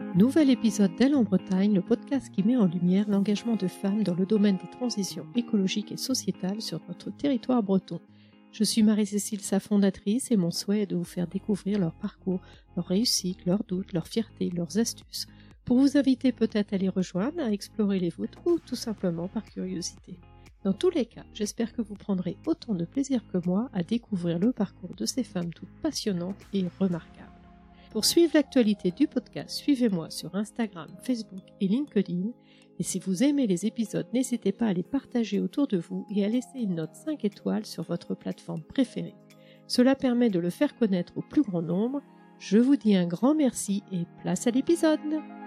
Nouvel épisode d'Elle en Bretagne, le podcast qui met en lumière l'engagement de femmes dans le domaine des transitions écologiques et sociétales sur notre territoire breton. Je suis Marie-Cécile, sa fondatrice, et mon souhait est de vous faire découvrir leur parcours, leurs réussites, leurs doutes, leurs fiertés, leurs astuces, pour vous inviter peut-être à les rejoindre, à explorer les vôtres ou tout simplement par curiosité. Dans tous les cas, j'espère que vous prendrez autant de plaisir que moi à découvrir le parcours de ces femmes toutes passionnantes et remarquables. Pour suivre l'actualité du podcast, suivez-moi sur Instagram, Facebook et LinkedIn. Et si vous aimez les épisodes, n'hésitez pas à les partager autour de vous et à laisser une note 5 étoiles sur votre plateforme préférée. Cela permet de le faire connaître au plus grand nombre. Je vous dis un grand merci et place à l'épisode.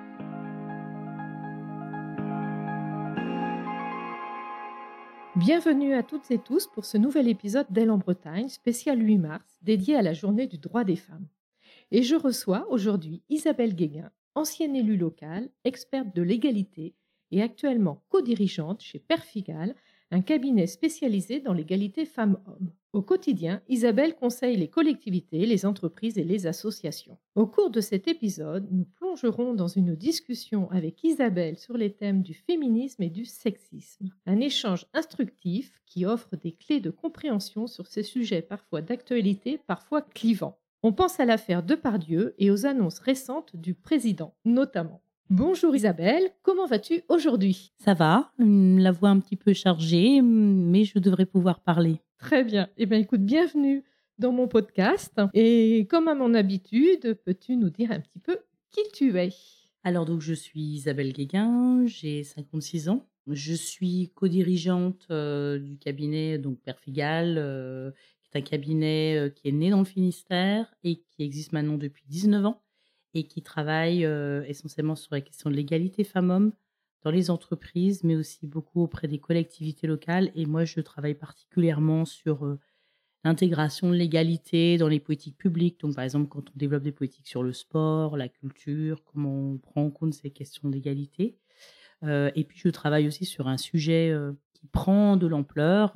Bienvenue à toutes et tous pour ce nouvel épisode d'Elle en Bretagne, spécial 8 mars, dédié à la journée du droit des femmes. Et je reçois aujourd'hui Isabelle Guéguin, ancienne élue locale, experte de l'égalité et actuellement co-dirigeante chez Perfigal, un cabinet spécialisé dans l'égalité femmes-hommes. Au quotidien, Isabelle conseille les collectivités, les entreprises et les associations. Au cours de cet épisode, nous plongerons dans une discussion avec Isabelle sur les thèmes du féminisme et du sexisme. Un échange instructif qui offre des clés de compréhension sur ces sujets parfois d'actualité, parfois clivants. On pense à l'affaire Depardieu et aux annonces récentes du président, notamment. Bonjour Isabelle, comment vas-tu aujourd'hui ? Ça va, la voix un petit peu chargée, mais je devrais pouvoir parler. Très bien. Eh bien, écoute, bienvenue dans mon podcast. Et comme à mon habitude, peux-tu nous dire un petit peu qui tu es ? Alors, donc, je suis Isabelle Guéguin, j'ai 56 ans. Je suis co-dirigeante du cabinet donc Perfigal, qui est un cabinet qui est né dans le Finistère et qui existe maintenant depuis 19 ans et qui travaille essentiellement sur la question de l'égalité femmes-hommes dans les entreprises, mais aussi beaucoup auprès des collectivités locales. Et moi, je travaille particulièrement sur l'intégration de l'égalité dans les politiques publiques. Donc, par exemple, quand on développe des politiques sur le sport, la culture, comment on prend en compte ces questions d'égalité. Et puis, je travaille aussi sur un sujet qui prend de l'ampleur,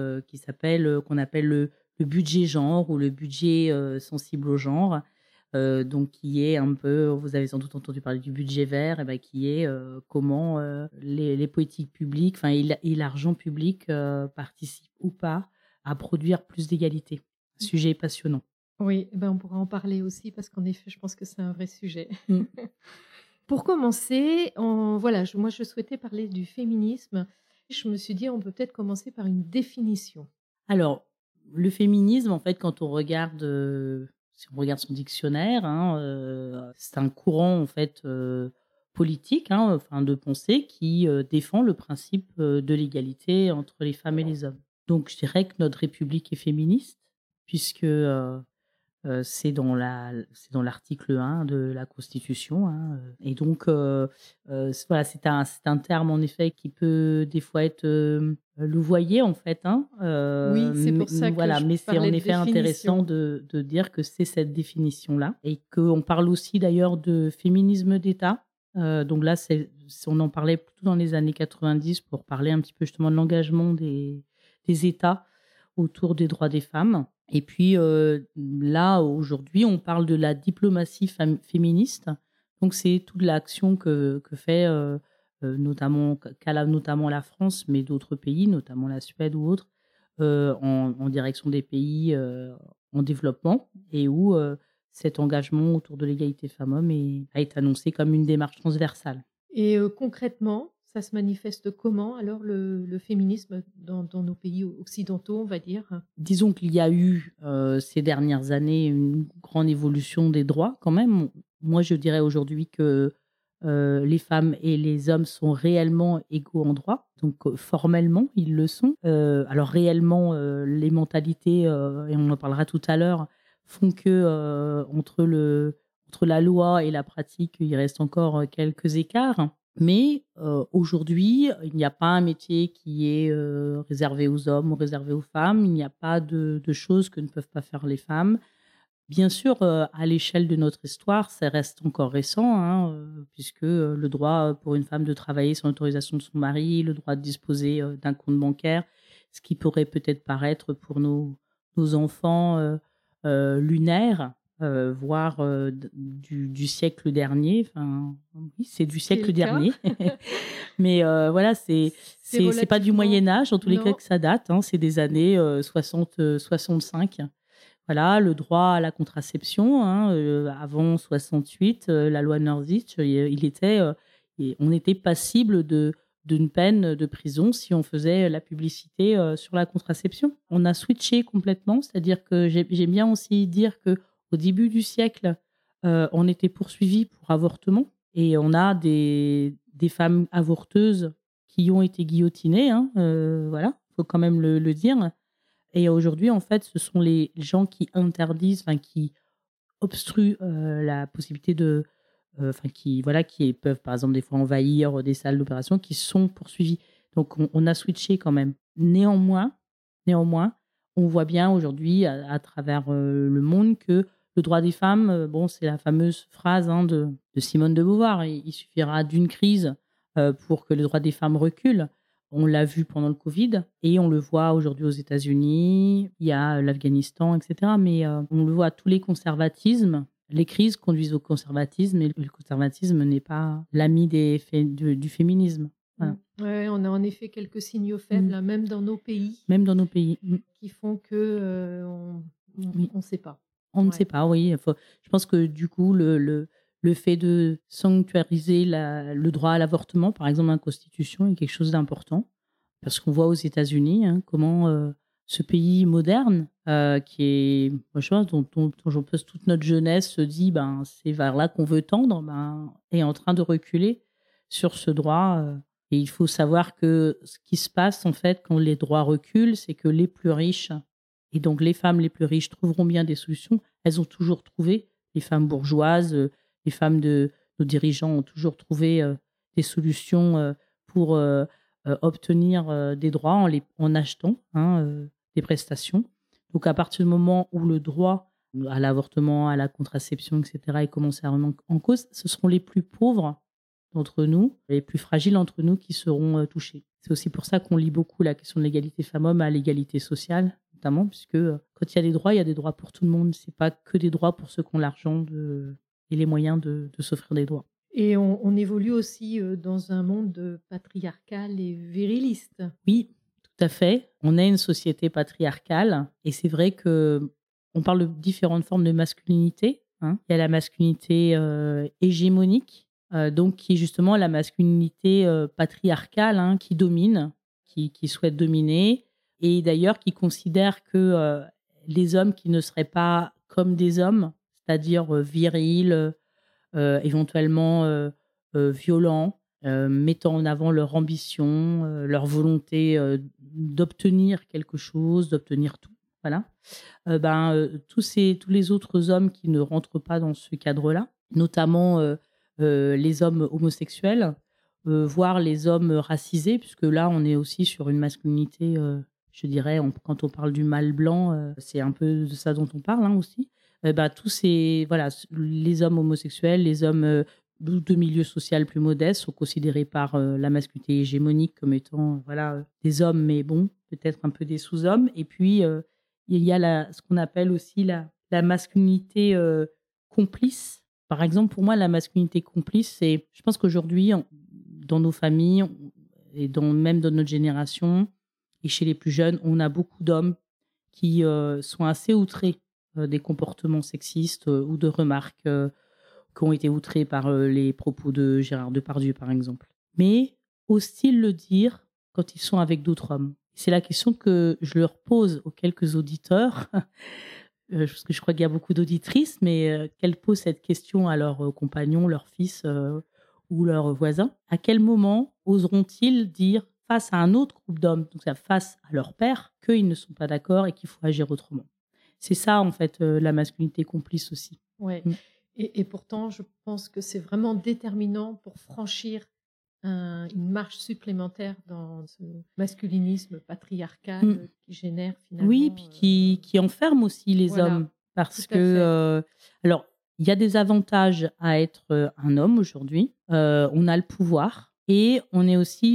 qu'on appelle le budget genre ou le budget sensible au genre. Donc, qui est un peu, vous avez sans doute entendu parler du budget vert, qui est comment les politiques publiques, et l'argent public participent ou pas à produire plus d'égalité. Un sujet passionnant. Oui, on pourra en parler aussi parce qu'en effet, je pense que c'est un vrai sujet. Pour commencer, moi je souhaitais parler du féminisme. Je me suis dit, on peut peut-être commencer par une définition. Alors, le féminisme, en fait, quand on regarde, si on regarde son dictionnaire, c'est un courant en fait politique, de pensée qui défend le principe de l'égalité entre les femmes et les hommes. Donc, je dirais que notre République est féministe, puisque c'est dans l'article 1 de la Constitution. Et donc, voilà, c'est un terme, en effet, qui peut des fois être louvoyé, en fait. Oui, c'est pour ça que voilà, mais c'est en effet intéressant de dire que c'est cette définition-là. Et qu'on parle aussi, d'ailleurs, de féminisme d'État. Donc là, on en parlait plutôt dans les années 90 pour parler un petit peu justement de l'engagement des États autour des droits des femmes. Et puis là, aujourd'hui, on parle de la diplomatie féministe. Donc, c'est toute l'action que fait notamment la France, mais d'autres pays, notamment la Suède ou autres, en direction des pays en développement et où cet engagement autour de l'égalité femmes-hommes a été annoncé comme une démarche transversale. Et concrètement, ça se manifeste comment alors le féminisme dans nos pays occidentaux, on va dire ? Disons qu'il y a eu ces dernières années une grande évolution des droits quand même. Moi, je dirais aujourd'hui que les femmes et les hommes sont réellement égaux en droit. Donc formellement, ils le sont. Alors réellement, les mentalités, et on en parlera tout à l'heure, font que entre la loi et la pratique, il reste encore quelques écarts. Mais aujourd'hui, il n'y a pas un métier qui est réservé aux hommes ou réservé aux femmes. Il n'y a pas de choses que ne peuvent pas faire les femmes. Bien sûr, à l'échelle de notre histoire, ça reste encore récent, puisque le droit pour une femme de travailler sans l'autorisation de son mari, le droit de disposer d'un compte bancaire, ce qui pourrait peut-être paraître pour nos enfants lunaire, voire du siècle dernier. Enfin, oui, c'est du Ce qui est siècle le cas. dernier. Mais voilà, c'est pas du relativement... Moyen Âge, en tous les cas Non. que ça date. Hein, c'est des années 60, 65. Voilà, le droit à la contraception, hein, avant 68, la loi Norwich, on était passible d'une peine de prison si on faisait la publicité sur la contraception. On a switché complètement, c'est-à-dire que j'aime bien aussi dire que au début du siècle, on était poursuivis pour avortement et on a des femmes avorteuses qui ont été guillotinées, hein, voilà, faut quand même le dire. Et aujourd'hui, en fait, ce sont les gens qui interdisent, enfin qui obstruent, la possibilité de, enfin qui voilà, qui peuvent par exemple des fois envahir, des salles d'opération qui sont poursuivis. Donc on a switché quand même. Néanmoins, on voit bien aujourd'hui à travers, le monde que le droit des femmes, bon, c'est la fameuse phrase, hein, de Simone de Beauvoir: «Il suffira d'une crise, pour que les droits des femmes reculent». On l'a vu pendant le Covid et on le voit aujourd'hui aux États-Unis, il y a l'Afghanistan et cetera, mais on le voit, tous les conservatismes, les crises conduisent au conservatisme et le conservatisme n'est pas l'ami du féminisme. Voilà. Ouais, on a en effet quelques signaux faibles, Mmh. hein, même dans nos pays, Même dans nos pays. Mmh. qui font que Oui. on sait pas. On ne Ouais. sait pas, oui. Je pense que du coup, le fait de sanctuariser le droit à l'avortement, par exemple, dans la Constitution, est quelque chose d'important. Parce qu'on voit aux États-Unis, hein, comment ce pays moderne, qui est, moi, je pense, dont je pense toute notre jeunesse se dit, ben, c'est vers là qu'on veut tendre, ben, est en train de reculer sur ce droit. Et il faut savoir que ce qui se passe, en fait, quand les droits reculent, c'est que les plus riches, et donc les femmes les plus riches trouveront bien des solutions. Elles ont toujours trouvé, les femmes bourgeoises, les femmes de nos dirigeants ont toujours trouvé des solutions pour obtenir des droits en achetant, hein, des prestations. Donc à partir du moment où le droit à l'avortement, à la contraception, etc., est commencé à remettre en cause, ce seront les plus pauvres d'entre nous, les plus fragiles d'entre nous qui seront touchés. C'est aussi pour ça qu'on lie beaucoup la question de l'égalité femmes-hommes à l'égalité sociale, notamment, puisque quand il y a des droits pour tout le monde. C'est pas que des droits pour ceux qui ont l'argent et les moyens de s'offrir des droits. Et on évolue aussi dans un monde patriarcal et viriliste. Oui, tout à fait. On est une société patriarcale et c'est vrai que on parle de différentes formes de masculinité, hein. Il y a la masculinité hégémonique, donc qui est justement la masculinité patriarcale, hein, qui domine, qui souhaite dominer et d'ailleurs qui considère que les hommes qui ne seraient pas comme des hommes, c'est-à-dire virils, éventuellement violents, mettant en avant leur ambition, leur volonté d'obtenir quelque chose, d'obtenir tout. Voilà. Tous les autres hommes qui ne rentrent pas dans ce cadre-là, notamment les hommes homosexuels, voire les hommes racisés, puisque là, on est aussi sur une masculinité, je dirais, quand on parle du mâle blanc, c'est un peu de ça dont on parle, hein, aussi. Tous voilà, les hommes homosexuels, les hommes de milieu social plus modeste sont considérés par la masculinité hégémonique comme étant voilà, des hommes, mais bon, peut-être un peu des sous-hommes. Et puis, il y a ce qu'on appelle aussi la masculinité complice. Par exemple, pour moi, la masculinité complice, c'est, je pense qu'aujourd'hui, dans nos familles et même dans notre génération et chez les plus jeunes, on a beaucoup d'hommes qui sont assez outrés des comportements sexistes ou de remarques qui ont été outrés par les propos de Gérard Depardieu, par exemple. Mais osent-ils le dire quand ils sont avec d'autres hommes? C'est la question que je leur pose aux quelques auditeurs, parce que je crois qu'il y a beaucoup d'auditrices, mais qu'elles posent cette question à leurs compagnons, leurs fils ou leurs voisins. À quel moment oseront-ils dire face à un autre groupe d'hommes, donc face à leur père, qu'ils ne sont pas d'accord et qu'il faut agir autrement? C'est ça, en fait, la masculinité complice aussi. Ouais. Mmh. Et pourtant, je pense que c'est vraiment déterminant pour franchir une marche supplémentaire dans ce masculinisme patriarcal Mmh. qui génère finalement... Oui, puis qui enferme aussi les voilà, hommes parce tout à que, fait. alors, il y a des avantages à être, un homme aujourd'hui. On a le pouvoir et on est aussi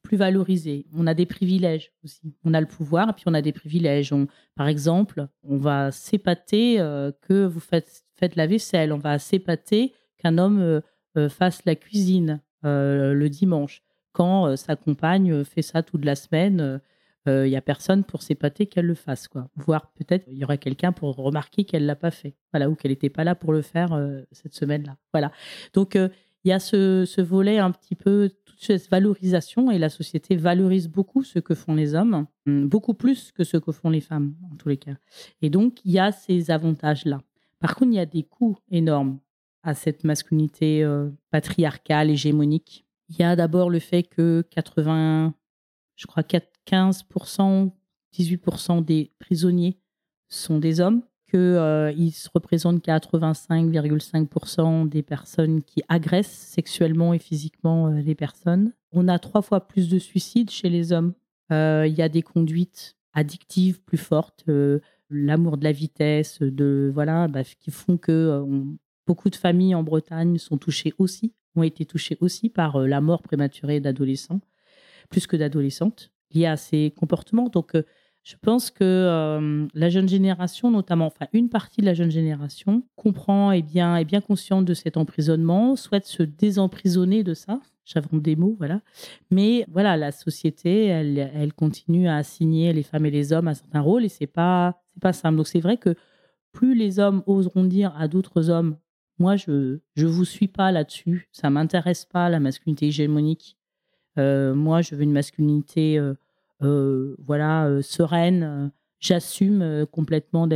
plus valorisé. On a des privilèges aussi. On a le pouvoir et puis on a des privilèges. Par exemple, on va s'épater que vous faites la vaisselle. On va s'épater qu'un homme fasse la cuisine le dimanche. Quand sa compagne fait ça toute la semaine, il y a personne pour s'épater qu'elle le fasse, quoi. Voire peut-être il y aura quelqu'un pour remarquer qu'elle l'a pas fait, voilà, ou qu'elle n'était pas là pour le faire cette semaine-là. Voilà. Donc il y a ce volet un petit peu, toute cette valorisation, et la société valorise beaucoup ce que font les hommes, beaucoup plus que ce que font les femmes en tous les cas. Et donc il y a ces avantages-là. Par contre, il y a des coûts énormes à cette masculinité patriarcale, hégémonique. Il y a d'abord le fait que 80, je crois 15%, 18% des prisonniers sont des hommes, qu'ils se représentent 85,5% des personnes qui agressent sexuellement et physiquement les personnes. On a 3 fois plus de suicides chez les hommes. Il y a des conduites addictives plus fortes, l'amour de la vitesse, qui font que beaucoup de familles en Bretagne ont été touchées aussi par la mort prématurée d'adolescents, plus que d'adolescentes, liées à ces comportements. Donc, je pense que la jeune génération, notamment, enfin une partie de la jeune génération, comprend et est bien consciente de cet emprisonnement, souhaite se désemprisonner de ça. J'invente des mots, voilà. Mais voilà, la société, elle continue à assigner les femmes et les hommes à certains rôles, et c'est pas simple. Donc c'est vrai que plus les hommes oseront dire à d'autres hommes, moi je vous suis pas là-dessus, ça m'intéresse pas la masculinité hégémonique. Moi, je veux une masculinité, sereine. J'assume complètement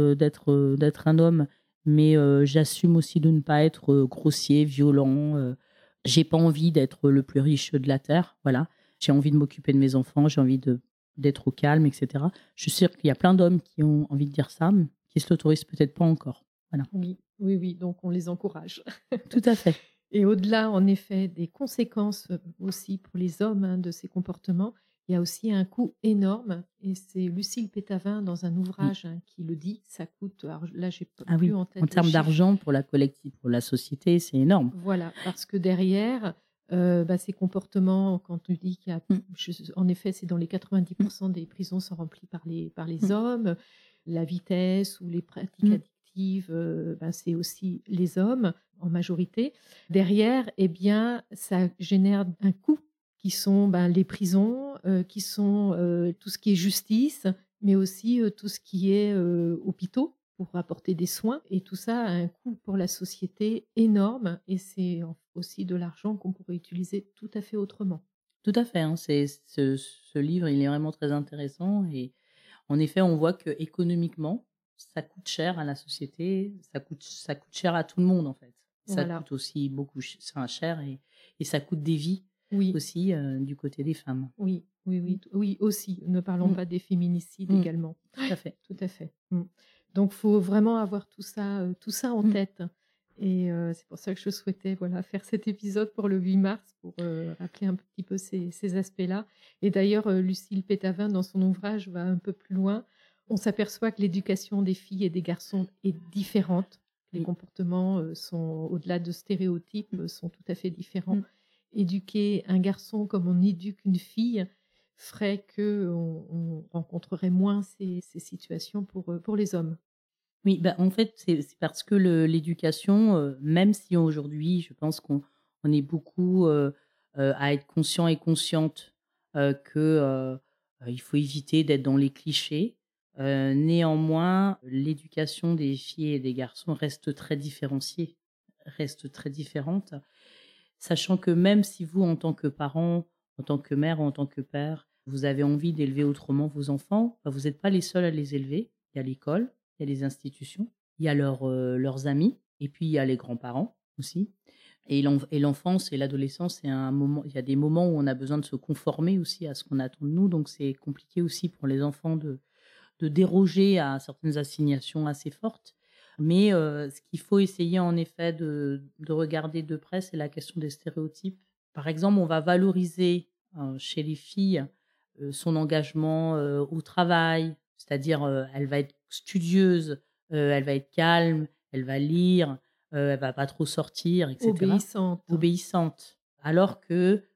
d'être un homme, mais j'assume aussi de ne pas être grossier, violent. J'ai pas envie d'être le plus riche de la terre. Voilà, j'ai envie de m'occuper de mes enfants. J'ai envie d'être au calme, etc. Je suis sûre qu'il y a plein d'hommes qui ont envie de dire ça, mais qui se l'autorisent peut-être pas encore. Voilà. Oui, oui, oui, donc on les encourage. Tout à fait. Et au-delà, en effet, des conséquences aussi pour les hommes de ces comportements, il y a aussi un coût énorme. Et c'est Lucille Pétavin, dans un ouvrage qui le dit, ça coûte, alors là, j'ai Ah plus oui, en tête en le termes chiffre. d'argent pour la collective, pour la société, c'est énorme. Voilà, parce que derrière, ces comportements, quand tu dis qu'il y a, en effet, c'est dans les 90% des prisons sont remplies par les hommes, la vitesse ou les pratiques addictives, c'est aussi les hommes en majorité. Derrière, eh bien, ça génère un coût qui sont les prisons, qui sont tout ce qui est justice, mais aussi tout ce qui est hôpitaux pour apporter des soins. Et tout ça a un coût pour la société énorme, et c'est aussi de l'argent qu'on pourrait utiliser tout à fait autrement. Tout à fait, hein, ce livre, il est vraiment très intéressant, et en effet, on voit que économiquement, ça coûte cher à la société, ça coûte cher à tout le monde, en fait. Ça Voilà. coûte aussi beaucoup cher, et ça coûte des vies Oui, aussi du côté des femmes. oui, oui, oui, oui, aussi. Ne parlons pas des féminicides également. Tout à fait. Tout à fait. Donc, faut vraiment avoir tout ça en tête. Et c'est pour ça que je souhaitais faire cet épisode pour le 8 mars, pour rappeler un petit peu ces aspects-là. Et d'ailleurs, Lucille Pétavin, dans son ouvrage, va un peu plus loin. On s'aperçoit que l'éducation des filles et des garçons est différente. Les Oui. comportements sont, au-delà de stéréotypes, sont tout à fait différents. Éduquer un garçon comme on éduque une fille ferait qu'on rencontrerait moins ces situations pour les hommes. Oui, en fait, c'est parce que l'éducation, même si aujourd'hui, je pense qu'on est beaucoup à être conscient et consciente que il faut éviter d'être dans les clichés. Néanmoins, l'éducation des filles et des garçons reste très différenciée, reste très différente, sachant que même si vous, en tant que parent, en tant que mère ou en tant que père, vous avez envie d'élever autrement vos enfants, vous n'êtes pas les seuls à les élever. Il y a l'école, il y a les institutions, il y a leurs amis, et puis il y a les grands-parents aussi. Et l'enfance et l'adolescence, c'est un moment, il y a des moments où on a besoin de se conformer aussi à ce qu'on attend de nous. Donc c'est compliqué aussi pour les enfants de déroger à certaines assignations assez fortes. Mais ce qu'il faut essayer en effet de regarder de près, c'est la question des stéréotypes. Par exemple, on va valoriser chez les filles son engagement au travail, c'est-à-dire elle va être studieuse, elle va être calme, elle va lire, elle va pas trop sortir, etc. Obéissante. Obéissante. Alors que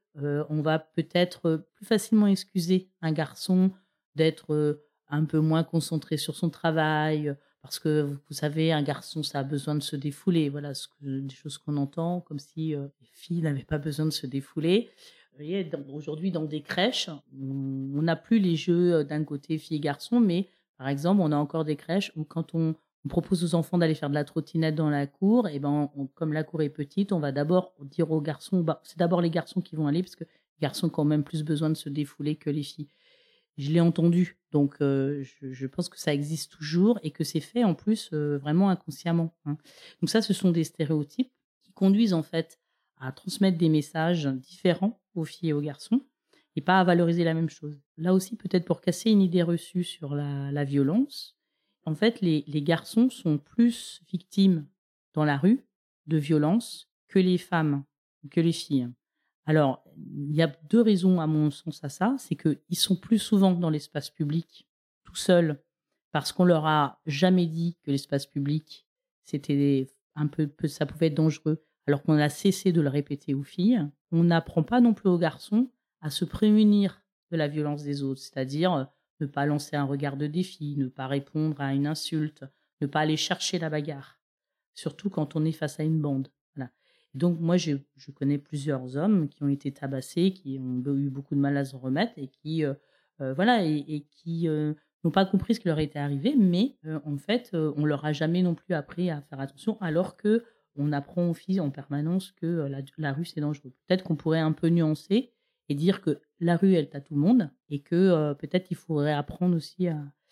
on va peut-être, plus facilement excuser un garçon d'être, un peu moins concentré sur son travail, parce que vous savez, un garçon, ça a besoin de se défouler. Voilà des choses qu'on entend comme si, les filles n'avaient pas besoin de se défouler. Vous voyez, aujourd'hui dans des crèches, on n'a plus les jeux, d'un côté filles et garçons, mais par exemple, on a encore des crèches où quand on propose aux enfants d'aller faire de la trottinette dans la cour et ben, comme la cour est petite, on va d'abord dire aux garçons, bah, c'est d'abord les garçons qui vont aller parce que les garçons ont quand même plus besoin de se défouler que les filles. Je l'ai entendu, donc je pense que ça existe toujours et que c'est fait en plus, vraiment inconsciemment, hein. Donc ça, ce sont des stéréotypes qui conduisent en fait à transmettre des messages différents aux filles et aux garçons et pas à valoriser la même chose. Là aussi, peut-être pour casser une idée reçue sur la violence, en fait, les garçons sont plus victimes dans la rue de violences que les femmes, que les filles. Alors, il y a 2 raisons à mon sens à ça. C'est qu'ils sont plus souvent dans l'espace public, tout seuls, parce qu'on leur a jamais dit que l'espace public, c'était un peu ça pouvait être dangereux, alors qu'on a cessé de le répéter aux filles. On n'apprend pas non plus aux garçons à se prémunir de la violence des autres, c'est-à-dire, ne pas lancer un regard de défi, ne pas répondre à une insulte, ne pas aller chercher la bagarre, surtout quand on est face à une bande. Voilà. Donc moi, je connais plusieurs hommes qui ont été tabassés, qui ont eu beaucoup de mal à se remettre et qui, voilà et qui, n'ont pas compris ce qui leur était arrivé, mais en fait, on leur a jamais non plus appris à faire attention, alors que on apprend aux filles en permanence que, la rue, c'est dangereux. Peut-être qu'on pourrait un peu nuancer et dire que la rue, elle tue tout le monde et que, peut-être il faudrait apprendre aussi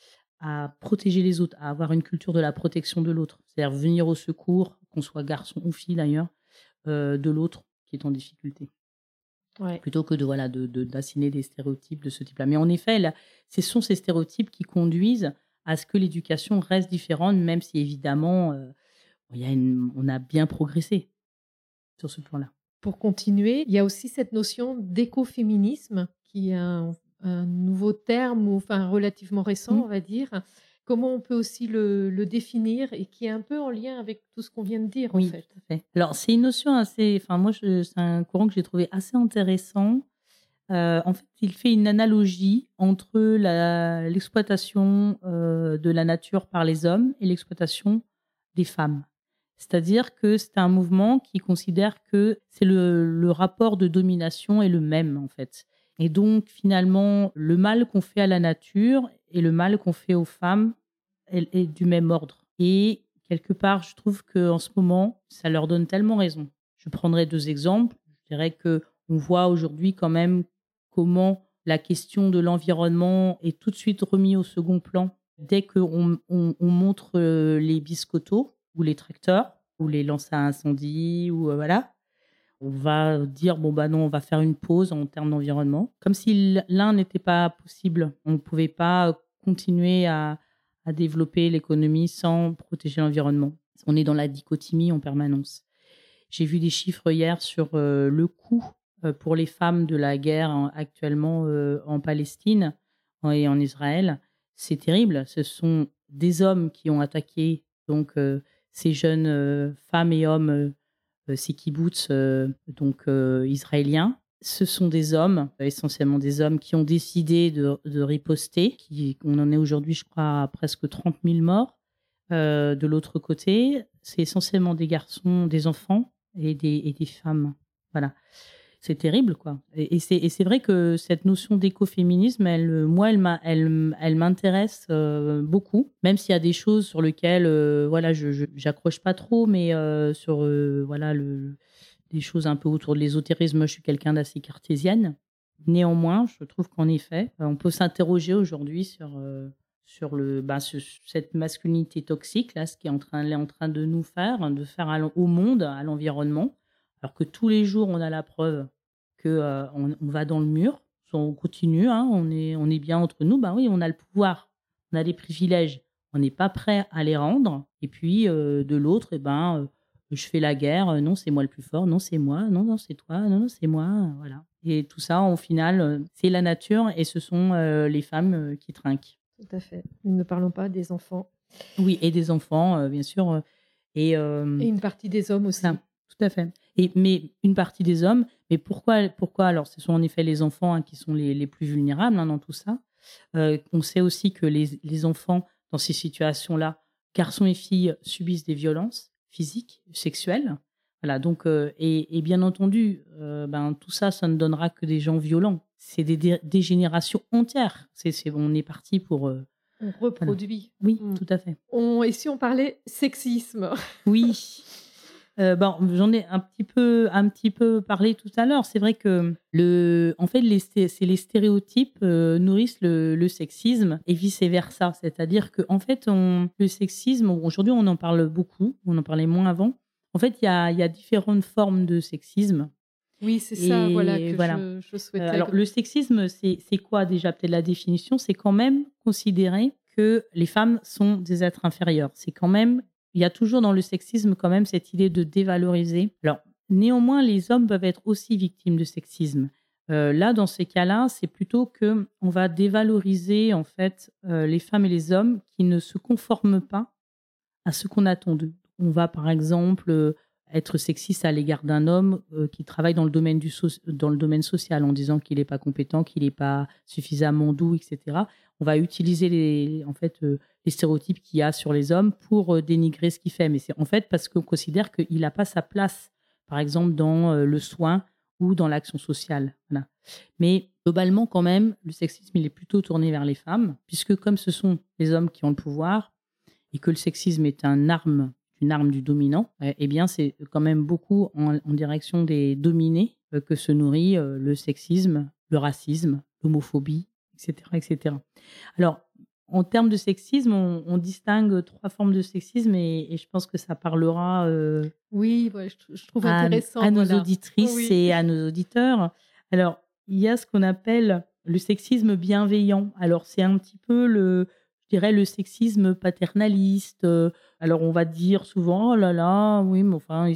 à protéger les autres, à avoir une culture de la protection de l'autre. C'est-à-dire venir au secours, qu'on soit garçon ou fille d'ailleurs, de l'autre qui est en difficulté. Ouais. Plutôt que d'assigner des stéréotypes de ce type-là. Mais en effet, là, ce sont ces stéréotypes qui conduisent à ce que l'éducation reste différente, même si évidemment, on a bien progressé sur ce plan-là. Pour continuer, il y a aussi cette notion d'écoféminisme qui est un nouveau terme ou enfin relativement récent, Mmh. on va dire. Comment on peut aussi le définir et qui est un peu en lien avec tout ce qu'on vient de dire, en Oui, fait? tout à fait. Alors, c'est une notion assez enfin moi, c'est un courant que j'ai trouvé assez intéressant. En fait, il fait une analogie entre l'exploitation, de la nature par les hommes et l'exploitation des femmes. C'est-à-dire que c'est un mouvement qui considère que c'est le rapport de domination est le même, en fait. Et donc finalement, le mal qu'on fait à la nature et le mal qu'on fait aux femmes est du même ordre. Et quelque part, je trouve qu'en ce moment, ça leur donne tellement raison. Je prendrai 2 exemples. Je dirais qu'on voit aujourd'hui quand même comment la question de l'environnement est tout de suite remis au second plan dès qu'on montre, les biscottos ou les tracteurs ou les lances à incendie ou, voilà. On va dire: «Bon, bah, non, on va faire une pause en termes d'environnement». Comme si l'un n'était pas possible. On ne pouvait pas, continuer à développer l'économie sans protéger l'environnement. On est dans la dichotomie en permanence. J'ai vu des chiffres hier sur, le coût, pour les femmes de la guerre actuellement, en Palestine et en Israël. C'est terrible. Ce sont des hommes qui ont attaqué donc ces jeunes, femmes et hommes, ces kibboutz, israéliens. Ce sont des hommes, essentiellement des hommes qui ont décidé de riposter, on en est aujourd'hui, je crois, à presque 30 000 morts. De l'autre côté, c'est essentiellement des garçons, des enfants et des femmes. Voilà. C'est terrible, quoi et c'est vrai que cette notion d'écoféminisme, moi, elle m'intéresse, beaucoup, même s'il y a des choses sur lesquelles, voilà, je j'accroche pas trop, mais sur, voilà, des choses un peu autour de l'ésotérisme, moi, je suis quelqu'un d'assez cartésienne. Néanmoins, je trouve qu'en effet, on peut s'interroger aujourd'hui sur cette masculinité toxique, là, ce qui elle est en train de nous faire, de faire au monde, à l'environnement. Alors que tous les jours, on a la preuve que, on va dans le mur, on continue, hein, on est bien entre nous. Ben oui, on a le pouvoir, on a des privilèges, on n'est pas prêt à les rendre et puis, de l'autre et ben, je fais la guerre, non, c'est moi le plus fort, non, c'est moi, non, non, c'est toi, non, non, c'est moi, voilà et tout ça, au final, c'est la nature et ce sont, les femmes, qui trinquent. Tout à fait. Ne parlons pas des enfants Oui et des enfants, bien sûr, et et une partie des hommes ça, aussi. tout à fait Mais une partie des hommes. Mais pourquoi alors, ce sont en effet les enfants, hein, qui sont les plus vulnérables, hein, dans tout ça. On sait aussi que les enfants, dans ces situations-là, garçons et filles, subissent des violences physiques, sexuelles. Voilà, donc et bien entendu, tout ça, ça ne donnera que des gens violents. C'est des générations entières. On est parti pour, On voilà. reproduit. Oui, tout à fait. Et si on parlait sexisme? Oui. J'en ai un petit peu parlé tout à l'heure. C'est vrai que en fait, les stéréotypes, nourrissent le sexisme et vice versa. C'est-à-dire qu'en fait, le sexisme, aujourd'hui, on en parle beaucoup, on en parlait moins avant. En fait, il y a différentes formes de sexisme Oui, c'est ça, voilà, et que voilà. je souhaitais Alors le sexisme, c'est quoi déjà? Peut-être la définition, c'est quand même considérer que les femmes sont des êtres inférieurs. C'est quand même Il y a toujours dans le sexisme quand même cette idée de dévaloriser. Alors néanmoins, les hommes peuvent être aussi victimes de sexisme. Là, dans ces cas-là, c'est plutôt qu'on va dévaloriser en fait, les femmes et les hommes qui ne se conforment pas à ce qu'on attend d'eux. On va par exemple, être sexiste à l'égard d'un homme, qui travaille dans le domaine social en disant qu'il n'est pas compétent, qu'il n'est pas suffisamment doux, et cetera. On va utiliser les stéréotypes qu'il y a sur les hommes pour, dénigrer ce qu'il fait. Mais c'est en fait parce qu'on considère qu'il n'a pas sa place, par exemple dans, le soin ou dans l'action sociale. Voilà. Mais globalement quand même, le sexisme, il est plutôt tourné vers les femmes puisque comme ce sont les hommes qui ont le pouvoir, et que le sexisme est une arme du dominant, eh bien, c'est quand même beaucoup en direction des dominés, que se nourrit, le sexisme, le racisme, l'homophobie, etc., etc. Alors, en termes de sexisme, on distingue 3 formes de sexisme et je pense que ça parlera, oui, ouais, je trouve à intéressant, nos voilà. auditrices Oui. et à nos auditeurs. Alors, il y a ce qu'on appelle le sexisme bienveillant. Alors, c'est un petit peu je dirais, le sexisme paternaliste. Alors, on va dire souvent, oh là là, oui, mais enfin,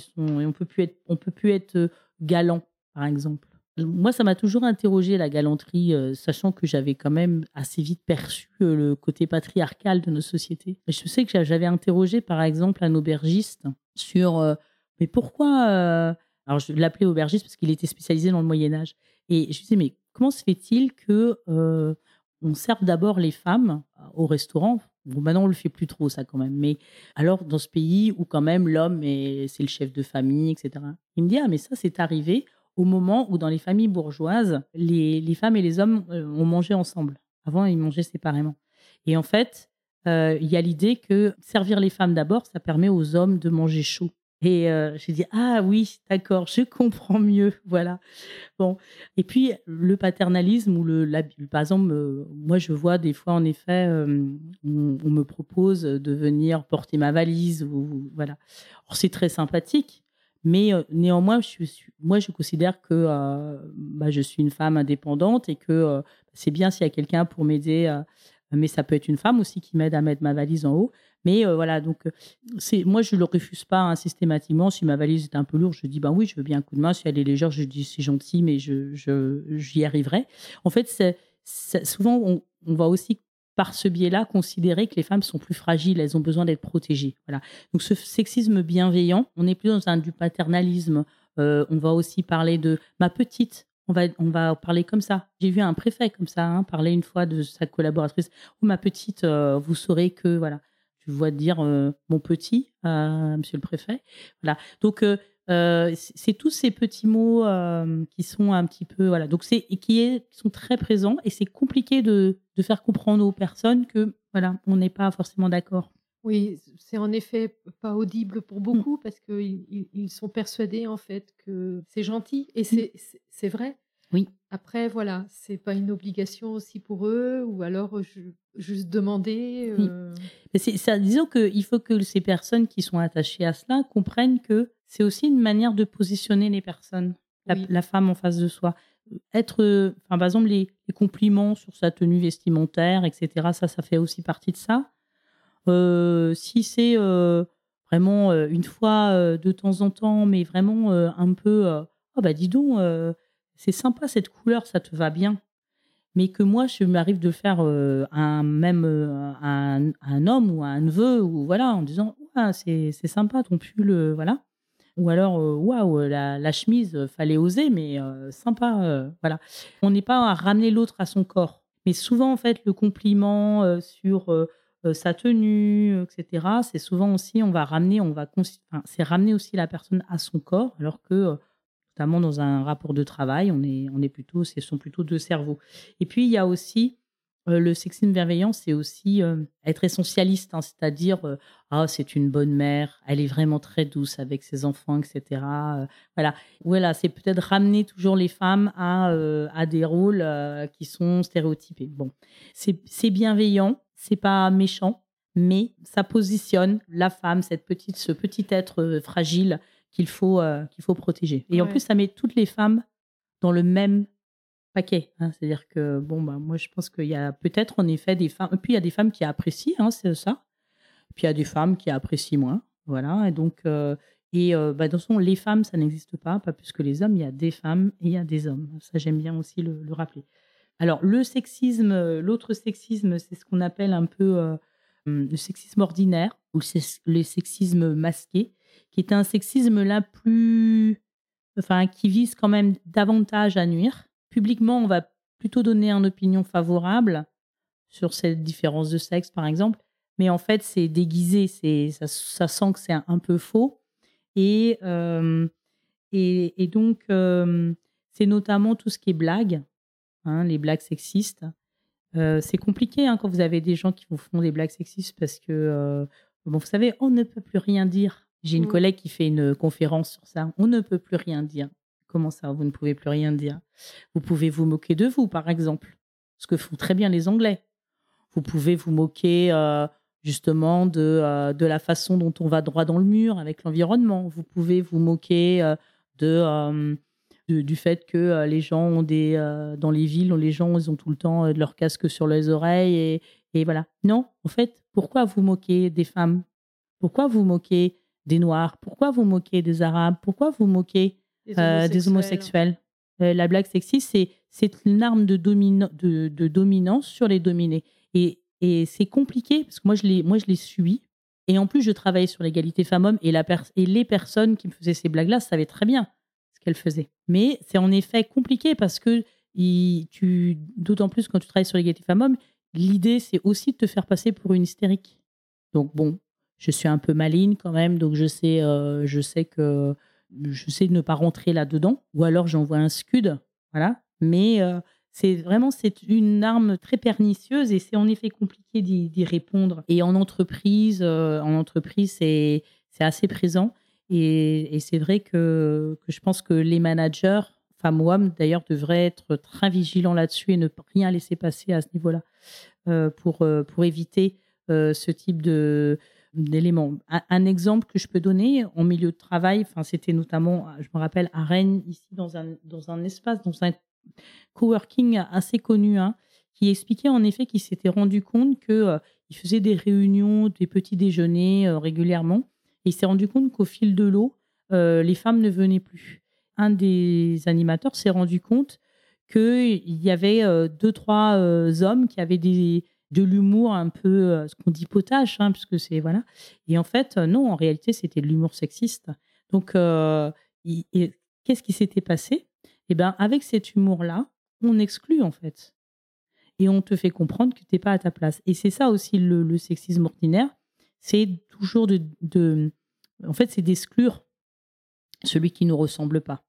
on peut plus être galant, par exemple. Moi, ça m'a toujours interrogée la galanterie, sachant que j'avais quand même assez vite perçu le côté patriarcal de nos sociétés. Et je sais que j'avais interrogé, par exemple, un aubergiste sur mais pourquoi alors je l'appelais aubergiste parce qu'il était spécialisé dans le Moyen Âge et je lui disais: «Mais comment se fait-il que, on serve d'abord les femmes au restaurant?» Bon, maintenant on le fait plus trop ça quand même, mais alors dans ce pays où quand même l'homme c'est le chef de famille et cetera. Il me dit: «Ah mais ça c'est arrivé au moment où dans les familles bourgeoises, les femmes et les hommes, ont mangé ensemble. Avant ils mangeaient séparément et en fait, il y a l'idée que servir les femmes d'abord, ça permet aux hommes de manger chaud». Et j'ai dit: «Ah oui, d'accord, je comprends mieux», voilà. Bon et puis le paternalisme ou par exemple, moi je vois des fois en effet, on me propose de venir porter ma valise ou voilà. Alors c'est très sympathique, mais néanmoins je considère que, je suis une femme indépendante et que, c'est bien s'il y a quelqu'un pour m'aider, mais ça peut être une femme aussi qui m'aide à mettre ma valise en haut. Mais voilà donc moi je le refuse pas, hein, systématiquement. Si ma valise est un peu lourde, je dis: «Ben oui, je veux bien un coup de main». Si elle est légère, je dis: «C'est gentil, mais j'y arriverai». En fait, c'est souvent on va aussi par ce biais-là considérer que les femmes sont plus fragiles, elles ont besoin d'être protégées. Voilà. Donc ce sexisme bienveillant, on est plus dans du paternalisme. On va aussi parler de ma petite. On va parler comme ça. J'ai vu un préfet comme ça, hein, parler une fois de sa collaboratrice: «Oh ma petite, vous saurez que» voilà. Tu vois dire, «mon petit» à monsieur le préfet. Voilà. Donc c'est tous ces petits mots, qui sont un petit peu voilà, donc qui sont très présents et c'est compliqué de faire comprendre aux personnes que, voilà, on n'est pas forcément d'accord. Oui, c'est en effet pas audible pour Mmh, beaucoup parce qu'ils sont persuadés, en fait, que c'est gentil et mmh. c'est vrai. Oui. Après voilà, c'est pas une obligation aussi pour eux ou alors, juste demander, Oui. Mais c'est ça, disons qu'il faut que ces personnes qui sont attachées à cela comprennent que c'est aussi une manière de positionner les personnes, oui. la femme en face de soi. Être, enfin, par exemple, les compliments sur sa tenue vestimentaire et cetera, ça fait aussi partie de ça. Si c'est, vraiment, une fois, de temps en temps, mais vraiment, un peu, «Oh bah, dis donc, c'est sympa cette couleur, ça te va bien». Mais que moi, je m'arrive de faire, à un homme ou à un neveu ou voilà, en disant: «Ouah, c'est sympa ton pull», voilà. Ou alors, waouh, la chemise, fallait oser, mais sympa, voilà. On n'est pas à ramener l'autre à son corps. Mais souvent, en fait, le compliment, sur, sa tenue, et cetera, c'est souvent aussi on va enfin, c'est ramener aussi la personne à son corps, alors que, notamment dans un rapport de travail, on est plutôt ce sont plutôt 2 cerveaux. Et puis il y a aussi, le sexisme bienveillant, c'est aussi, être essentialiste, hein, c'est-à-dire, «Ah, c'est une bonne mère, elle est vraiment très douce avec ses enfants» et cetera, voilà. Voilà, c'est peut-être ramener toujours les femmes à des rôles, qui sont stéréotypés. Bon, c'est bienveillant, c'est pas méchant, mais ça positionne la femme, ce petit être, fragile qu'il faut protéger. Et en plus, Ouais. ça met toutes les femmes dans le même paquet, hein. C'est-à-dire que, bon, bah, moi, je pense qu'il y a peut-être en effet des femmes et puis il y a des femmes qui apprécient, hein, c'est ça. Puis il y a des femmes qui apprécient moins, voilà. Et donc bah, de toute façon, les femmes, ça n'existe pas plus que les hommes. Il y a des femmes et il y a des hommes. Ça, j'aime bien aussi le rappeler. Alors le sexisme, l'autre sexisme, c'est ce qu'on appelle un peu, le sexisme ordinaire ou le sexisme masqué, qui est un sexisme là plus enfin, qui vise quand même davantage à nuire. Publiquement, on va plutôt donner une opinion favorable sur cette différence de sexe, par exemple, mais en fait, c'est déguisé, ça sent que c'est un peu faux. Et donc c'est notamment tout ce qui est blagues, hein, les blagues sexistes. C'est compliqué, hein, quand vous avez des gens qui vous font des blagues sexistes parce que, bon, vous savez, on ne peut plus rien dire. J'ai une Mmh. collègue qui fait une conférence sur ça. On ne peut plus rien dire. Comment ça, vous ne pouvez plus rien dire? Vous pouvez vous moquer de vous, par exemple, ce que font très bien les Anglais. Vous pouvez vous moquer, justement de la façon dont on va droit dans le mur avec l'environnement. Vous pouvez vous moquer, de, du fait que, les gens ont dans les villes, les gens, ils ont tout le temps, de leur casque sur les oreilles et voilà. Non, en fait, pourquoi vous moquez des femmes? Pourquoi vous moquez des noirs? Pourquoi vous moquez des arabes? Pourquoi vous moquez, Les des homosexuels. homosexuels? La blague sexiste, c'est une arme de dominance sur les dominés et c'est compliqué parce que moi je l'ai subi et en plus je travaillais sur l'égalité femmes-hommes et les personnes qui me faisaient ces blagues-là savaient très bien ce qu'elles faisaient. Mais c'est en effet compliqué parce que d'autant plus quand tu travailles sur l'égalité femmes-hommes, l'idée c'est aussi de te faire passer pour une hystérique. Donc bon, je suis un peu maligne quand même, donc je sais ne pas rentrer là-dedans ou alors j'envoie un scud, voilà. Mais c'est une arme très pernicieuse et c'est en effet compliqué d'y répondre. Et en entreprise, c'est assez présent et c'est vrai que je pense que les managers, femmes ou hommes d'ailleurs, devraient être très vigilants là-dessus et ne rien laisser passer à ce niveau-là, pour éviter, ce type d'éléments. Un exemple que je peux donner en milieu de travail, enfin, c'était notamment, je me rappelle à Rennes, ici dans un espace, dans un coworking assez connu, hein, qui expliquait en effet qu'il s'était rendu compte que, il faisait des réunions, des petits déjeuners, régulièrement et il s'est rendu compte qu'au fil de l'eau, les femmes ne venaient plus. Un des animateurs s'est rendu compte qu'il y avait, 2-3, hommes qui avaient de l'humour un peu, ce qu'on dit potache, hein, puisque c'est voilà. Et en fait, non, en réalité, c'était de l'humour sexiste. Donc i et qu'est-ce qui s'était passé? Et ben, avec cet humour-là, on exclut, en fait et on te fait comprendre que tu es pas à ta place et c'est ça aussi le sexisme ordinaire, c'est toujours en fait, c'est d'exclure celui qui nous ressemble pas.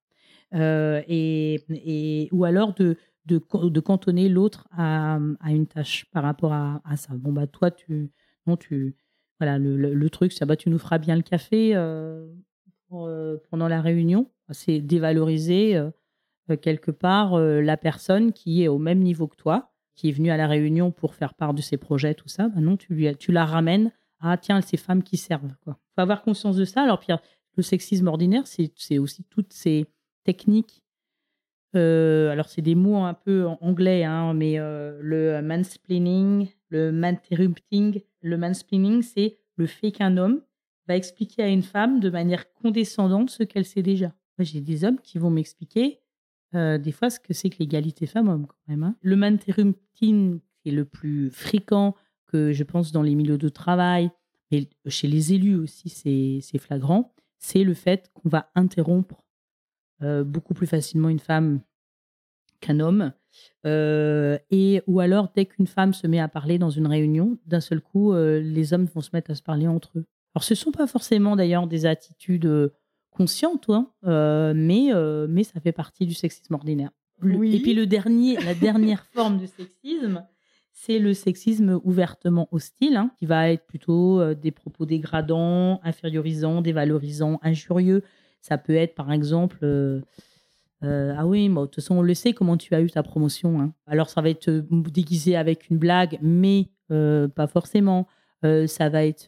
Ou alors de cantonner l'autre à une tâche par rapport à ça. Bon, bah, toi, non, voilà, le truc, c'est: «Bah, tu nous feras bien le café, pendant la réunion». C'est dévaloriser, quelque part, la personne qui est au même niveau que toi, qui est venue à la réunion pour faire part de ses projets, tout ça. Bah, non, tu la ramènes à: «Tiens, ces femmes qui servent», quoi. Faut avoir conscience de ça. Alors puis, le sexisme ordinaire, c'est aussi toutes ces techniques, alors c'est des mots un peu en anglais, hein, mais le mansplaining, le manterrupting. Le mansplaining, c'est le fait qu'un homme va expliquer à une femme de manière condescendante ce qu'elle sait déjà. Moi, j'ai des hommes qui vont m'expliquer, des fois, ce que c'est que l'égalité femmes-hommes quand même, hein. Le manspreading qui est le plus fréquent, que je pense dans les milieux de travail, mais chez les élus aussi, c'est flagrant. c'est le fait qu'on va interrompre beaucoup plus facilement une femme qu'un homme. Ou alors, dès qu'une femme se met à parler dans une réunion, d'un seul coup, les hommes vont se mettre à se parler entre eux. Alors, ce ne sont pas forcément d'ailleurs des attitudes conscientes, hein, mais ça fait partie du sexisme ordinaire. Oui. Et puis la dernière forme de sexisme, c'est le sexisme ouvertement hostile, hein, qui va être plutôt des propos dégradants, infériorisants, dévalorisants, injurieux. Ça peut être, par exemple, ah oui, de toute façon, on le sait comment tu as eu ta promotion, hein. Alors, ça va être déguisé avec une blague, mais pas forcément. Ça va être,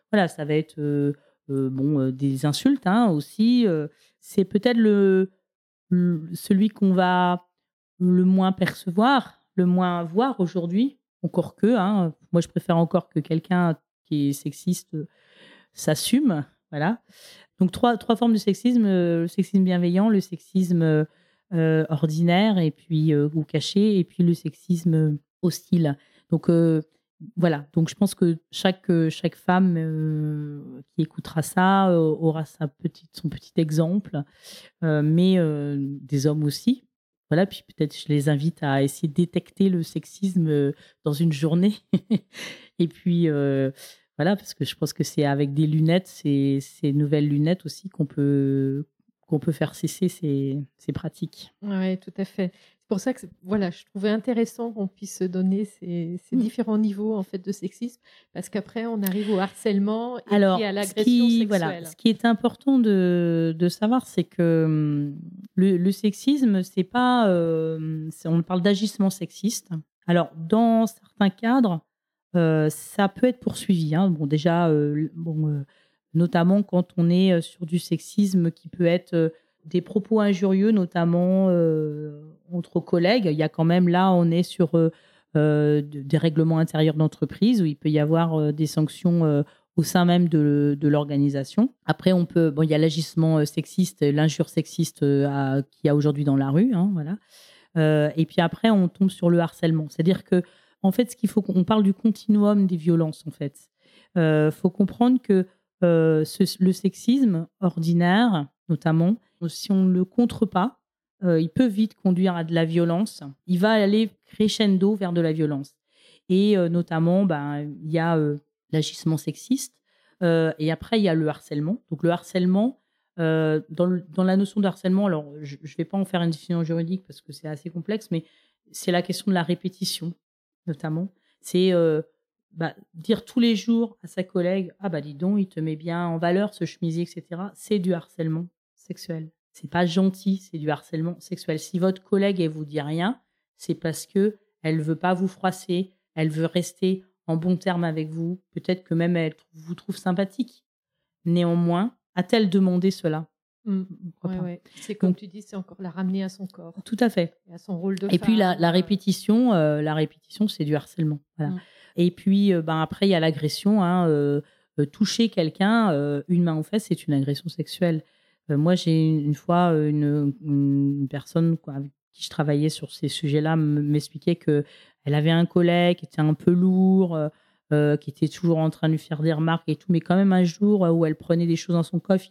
des insultes, hein, aussi. C'est peut-être celui qu'on va le moins percevoir, le moins voir aujourd'hui, encore que, hein. Moi, je préfère encore que quelqu'un qui est sexiste s'assume, voilà. Donc trois formes de sexisme, le sexisme bienveillant, le sexisme ordinaire et puis ou caché, et puis le sexisme hostile. Donc voilà, donc je pense que chaque femme qui écoutera ça aura son petit exemple, mais des hommes aussi. Voilà, puis peut-être je les invite à essayer de détecter le sexisme dans une journée. Et puis voilà, parce que je pense que c'est avec des lunettes, ces nouvelles lunettes aussi qu'on peut faire cesser ces pratiques. Ouais, tout à fait. C'est pour ça que voilà, je trouvais intéressant qu'on puisse se donner ces différents niveaux en fait de sexisme, parce qu'après on arrive au harcèlement et Alors, puis à l'agression sexuelle. ce qui est important de savoir, c'est que le sexisme, c'est pas, on parle d'agissement sexiste. Alors, dans certains cadres, ça peut être poursuivi, hein. Bon, déjà, notamment quand on est sur du sexisme qui peut être des propos injurieux, notamment entre collègues. Il y a quand même là, on est sur des règlements intérieurs d'entreprise où il peut y avoir des sanctions au sein même de l'organisation. Après, il y a l'agissement sexiste, l'injure sexiste qu'il y a aujourd'hui dans la rue, hein, voilà. Et puis après, on tombe sur le harcèlement. C'est-à-dire que, en fait, ce qu'il faut qu'on parle du continuum des violences, en fait. Faut comprendre que le sexisme ordinaire, notamment, si on ne le contre pas, il peut vite conduire à de la violence. Il va aller crescendo vers de la violence. Et notamment, il y a l'agissement sexiste. Et après, il y a le harcèlement. Donc, le harcèlement, dans la notion de harcèlement, alors je ne vais pas en faire une définition juridique parce que c'est assez complexe, mais c'est la question de la répétition, notamment. C'est dire tous les jours à sa collègue: ah dis donc, il te met bien en valeur ce chemisier, etc. C'est du harcèlement sexuel. C'est pas gentil, c'est du harcèlement sexuel. Si votre collègue elle vous dit rien, c'est parce que elle veut pas vous froisser, elle veut rester en bon terme avec vous. Peut-être que même elle vous trouve sympathique. Néanmoins, a-t-elle demandé cela? Ouais. C'est comme tu dis, c'est encore la ramener à son corps. Tout à fait. Et à son rôle de Et femme. puis la répétition, c'est du harcèlement. Voilà. Et puis après, il y a l'agression, hein, toucher quelqu'un, une main aux fesses, c'est une agression sexuelle. Moi, j'ai une fois une personne avec qui je travaillais sur ces sujets-là m'expliquait qu'elle avait un collègue qui était un peu lourd, qui était toujours en train de lui faire des remarques et tout, mais quand même un jour où elle prenait des choses dans son coffre,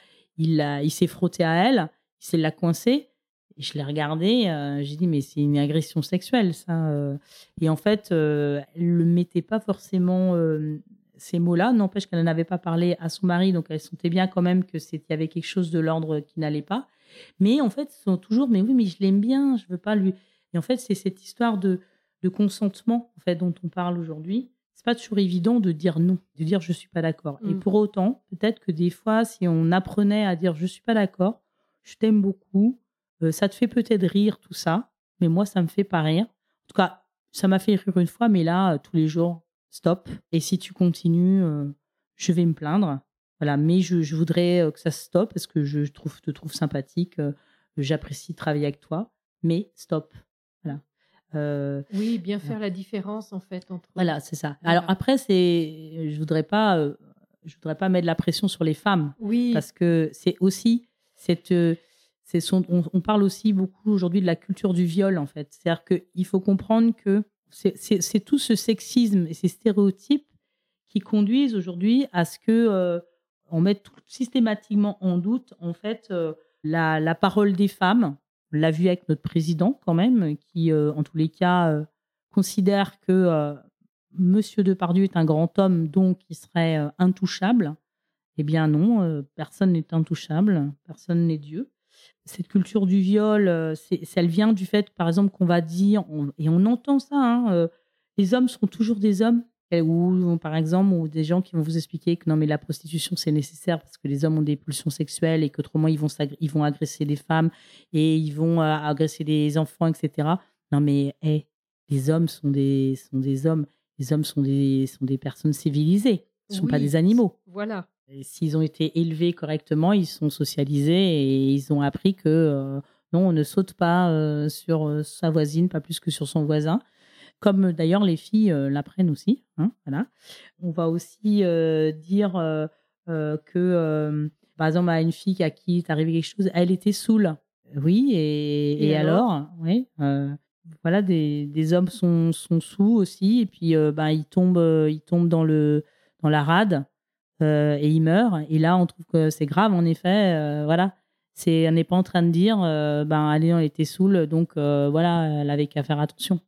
il s'est frotté à elle, il l'a coincée. Et je l'ai regardée, j'ai dit: «Mais c'est une agression sexuelle ça». Et en fait, elle ne mettait pas forcément ces mots-là. N'empêche qu'elle n'en avait pas parlé à son mari, donc elle sentait bien quand même il y avait quelque chose de l'ordre qui n'allait pas. Mais en fait, ils sont toujours: «Mais oui, mais je l'aime bien, je veux pas lui». Et en fait, c'est cette histoire de consentement, en fait, dont on parle aujourd'hui. C'est pas toujours évident de dire non, de dire: «Je suis pas d'accord». Et pour autant, peut-être que des fois, si on apprenait à dire: «Je suis pas d'accord, je t'aime beaucoup, ça te fait peut-être rire tout ça, mais moi, ça me fait pas rire. En tout cas, ça m'a fait rire une fois, mais là, tous les jours, stop. Et si tu continues, je vais me plaindre. Voilà, mais je voudrais que ça stoppe parce que te trouve sympathique, j'apprécie de travailler avec toi, mais stop». Voilà. Oui, bien faire la différence en fait entre. Voilà, c'est ça. Voilà. Alors après, je voudrais pas mettre de la pression sur les femmes, Oui. parce que c'est aussi on parle aussi beaucoup aujourd'hui de la culture du viol, en fait. C'est-à-dire qu'il faut comprendre que c'est tout ce sexisme et ces stéréotypes qui conduisent aujourd'hui à ce que on met systématiquement en doute, en fait, la parole des femmes. On l'a vu avec notre président quand même, qui, en tous les cas, considère que Monsieur Depardieu est un grand homme, donc il serait intouchable. Eh bien non, personne n'est intouchable, personne n'est Dieu. Cette culture du viol, elle vient du fait, par exemple, qu'on va dire, et on entend ça, hein, les hommes sont toujours des hommes. Ou par exemple, ou des gens qui vont vous expliquer que non, mais la prostitution, c'est nécessaire parce que les hommes ont des pulsions sexuelles et qu'autrement, ils vont agresser les femmes et ils vont agresser les enfants, etc. Non, mais les hommes sont des hommes. Les hommes sont des personnes civilisées. Ce ne sont pas des animaux. Voilà. Et s'ils ont été élevés correctement, ils sont socialisés et ils ont appris que non, on ne saute pas sur sa voisine, pas plus que sur son voisin. Comme d'ailleurs les filles l'apprennent aussi. Hein, voilà. On va aussi dire que, par exemple, à une fille à qui est arrivé quelque chose, elle était saoule. Oui, et alors oui, voilà, des hommes sont saouls aussi, et puis ils tombent dans la rade. Et il meurt. Et là, on trouve que c'est grave, en effet. Voilà. On n'est pas en train de dire, allez, elle était saoule, donc voilà, elle avait qu'à faire attention.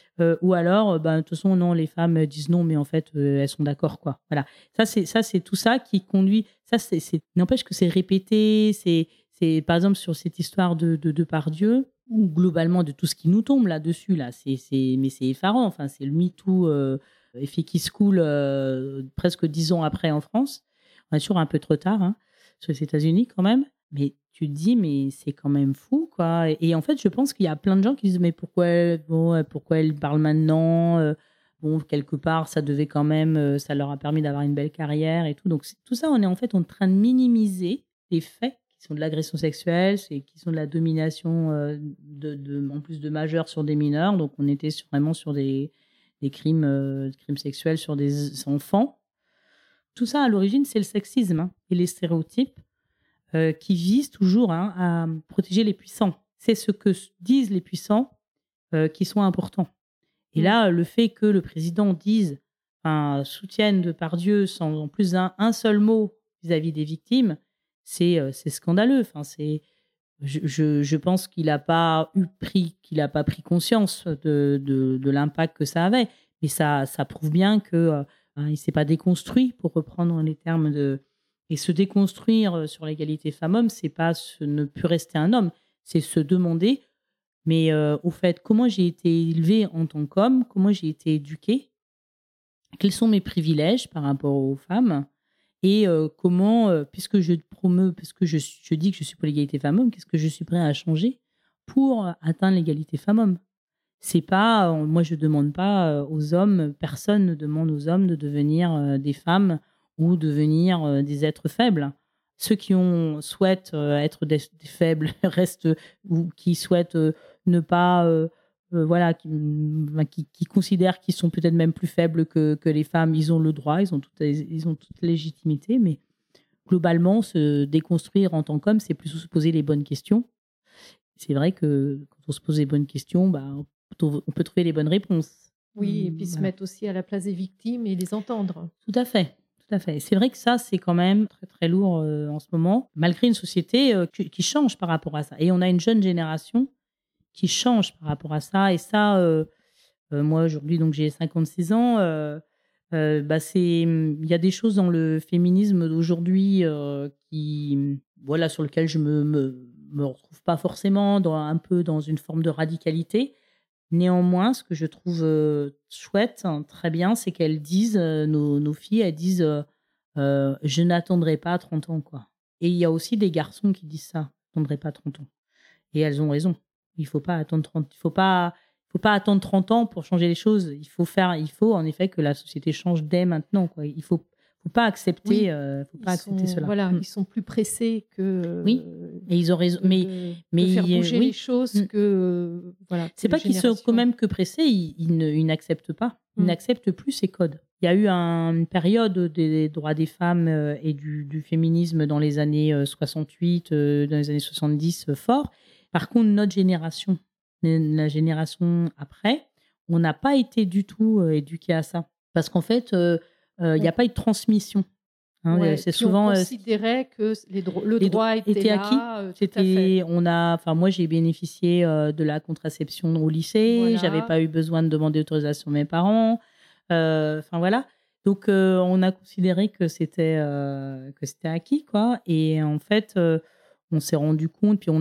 Ou alors, de toute façon, non, les femmes disent non, mais en fait, elles sont d'accord, quoi. Voilà. Ça, c'est tout ça qui conduit. Ça, n'empêche que c'est répété. C'est par exemple sur cette histoire de Depardieu, ou globalement de tout ce qui nous tombe là-dessus, là. Mais c'est effarant. Enfin, c'est le MeToo. Effet qui se coule presque 10 ans après en France. On est toujours un peu trop tard sur les États-Unis quand même. Mais tu te dis, mais c'est quand même fou, quoi. Et en fait, je pense qu'il y a plein de gens qui disent, mais pourquoi elle parle maintenant Bon, quelque part, ça devait quand même, ça leur a permis d'avoir une belle carrière et tout. Donc, tout ça, on est en fait en train de minimiser les faits qui sont de l'agression sexuelle, qui sont de la domination, en plus de majeurs sur des mineurs. Donc, on était vraiment sur des crimes sexuels sur des enfants. Tout ça, à l'origine, c'est le sexisme et les stéréotypes qui visent toujours à protéger les puissants. C'est ce que disent les puissants qui sont importants. Et là, le fait que le président soutienne Depardieu sans en plus un seul mot vis-à-vis des victimes, c'est scandaleux. Enfin, je pense qu'il n'a pas pris conscience de l'impact que ça avait. Mais ça prouve bien que il ne s'est pas déconstruit, pour reprendre les termes de... Et se déconstruire sur l'égalité femmes-hommes, c'est pas ne plus rester un homme, c'est se demander, mais au fait, comment j'ai été élevée en tant qu'homme, comment j'ai été éduquée, quels sont mes privilèges par rapport aux femmes, et comment, puisque je dis que je suis pour l'égalité femmes-hommes, qu'est-ce que je suis prêt à changer pour atteindre l'égalité femmes-hommes. C'est pas, moi je demande pas aux hommes, personne ne demande aux hommes de devenir des femmes ou devenir des êtres faibles. Ceux qui souhaitent être des faibles restent, ou qui souhaitent ne pas, voilà, qui considèrent qu'ils sont peut-être même plus faibles que les femmes, ils ont le droit, ils ont toute légitimité, mais globalement, se déconstruire en tant qu'homme, c'est plutôt se poser les bonnes questions. C'est vrai que quand on se pose les bonnes questions, on peut trouver les bonnes réponses. Oui, et puis se mettre aussi à la place des victimes et les entendre. Tout à fait. Tout à fait. C'est vrai que ça, c'est quand même très, très lourd en ce moment, malgré une société qui change par rapport à ça. Et on a une jeune génération qui change par rapport à ça. Et ça, moi, aujourd'hui, donc j'ai 56 ans. Il y a des choses dans le féminisme d'aujourd'hui sur lesquelles je me retrouve pas forcément, un peu dans une forme de radicalité. Néanmoins, ce que je trouve chouette, très bien, c'est qu'elles disent, nos filles, elles disent je n'attendrai pas 30 ans, quoi. Et il y a aussi des garçons qui disent ça, je n'attendrai pas 30 ans. Et elles ont raison. Il faut pas attendre 30, il faut pas attendre 30 ans pour changer les choses. Il faut en effet que la société change dès maintenant, quoi. Il faut pas accepter, cela. Voilà, ils sont plus pressés que. Oui, et ils ont raison. Mais faire bouger les choses que. Voilà. C'est pas qu'ils sont quand même que pressés, ils n'acceptent pas. Ils n'acceptent plus ces codes. Il y a eu une période des droits des femmes et du féminisme dans les années 68, dans les années 70, fort. Par contre, notre génération, la génération après, on n'a pas été du tout éduqués à ça. Parce qu'en fait, il n'y a pas eu de transmission. Hein, Ouais, c'est puis on souvent considérait que le les droit était acquis. là, tout à fait. Moi, j'ai bénéficié de la contraception au lycée. J'avais Voilà. pas eu besoin de demander autorisation de mes parents. Enfin voilà. Donc, on a considéré que c'était acquis, quoi. Et en fait, on s'est rendu compte, puis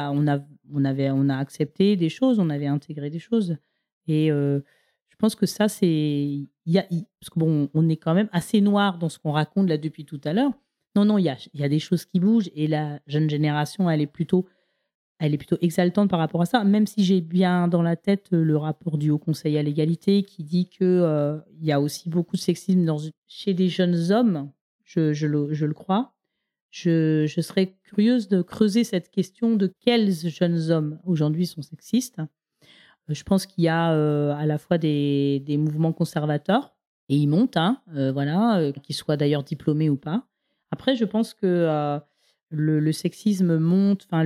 on a accepté des choses, on avait intégré des choses. Et je pense que ça, parce que bon, on est quand même assez noir dans ce qu'on raconte là depuis tout à l'heure. Non, non, il y a des choses qui bougent et la jeune génération, elle est plutôt exaltante par rapport à ça, même si j'ai bien dans la tête le rapport du Haut Conseil à l'égalité qui dit que il y a aussi beaucoup de sexisme chez des jeunes hommes, je le crois. Je serais curieuse de creuser cette question de quels jeunes hommes aujourd'hui sont sexistes. Je pense qu'il y a à la fois des mouvements conservateurs, et ils montent, hein, voilà, qu'ils soient d'ailleurs diplômés ou pas. Après, je pense que le sexisme monte, enfin,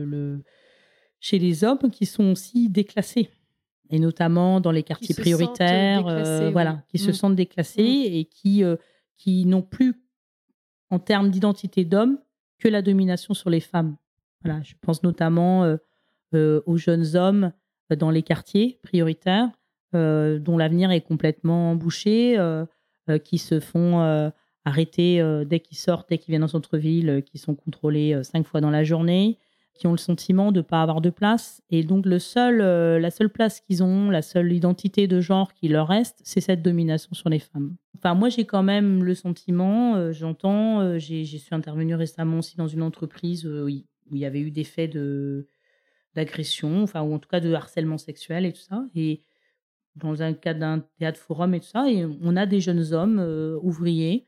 chez les hommes qui sont aussi déclassés, et notamment dans les Qui quartiers se sentent prioritaires, déclassés, oui. voilà, qui se sentent déclassés Mmh. et qui n'ont plus, en termes d'identité d'homme, que la domination sur les femmes. Voilà, je pense notamment aux jeunes hommes dans les quartiers prioritaires, dont l'avenir est complètement bouché, qui se font arrêter dès qu'ils sortent, dès qu'ils viennent en centre-ville, qui sont contrôlés 5 fois dans la journée, qui ont le sentiment de ne pas avoir de place. Et donc la seule place qu'ils ont, la seule identité de genre qui leur reste, c'est cette domination sur les femmes. Enfin, moi, j'ai quand même le sentiment, j'entends, j'y suis intervenue récemment aussi dans une entreprise où il y avait eu des faits d'agression, enfin, ou en tout cas de harcèlement sexuel et tout ça. Et dans un cadre d'un théâtre forum et tout ça, et on a des jeunes hommes ouvriers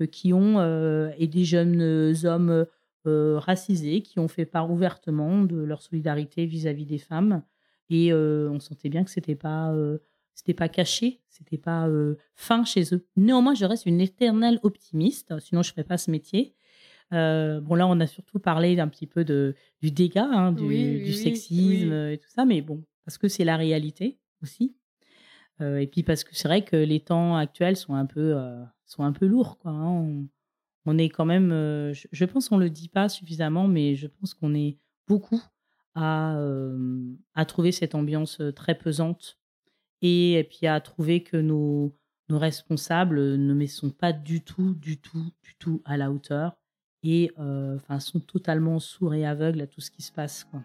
et des jeunes hommes racisés qui ont fait part ouvertement de leur solidarité vis-à-vis des femmes. Et on sentait bien que c'était pas caché, c'était pas fin chez eux. Néanmoins, je reste une éternelle optimiste, sinon je ferais pas ce métier. Bon, là, on a surtout parlé un petit peu du dégât, hein, Oui, du oui, oui, sexisme oui. et tout ça, mais bon, parce que c'est la réalité aussi. Et puis parce que c'est vrai que les temps actuels sont un peu lourds, quoi, hein. On est quand même, je pense qu'on le dit pas suffisamment, mais je pense qu'on est beaucoup à trouver cette ambiance très pesante, et puis à trouver que nos responsables ne sont pas du tout, du tout, du tout à la hauteur, et enfin, sont totalement sourds et aveugles à tout ce qui se passe, quoi.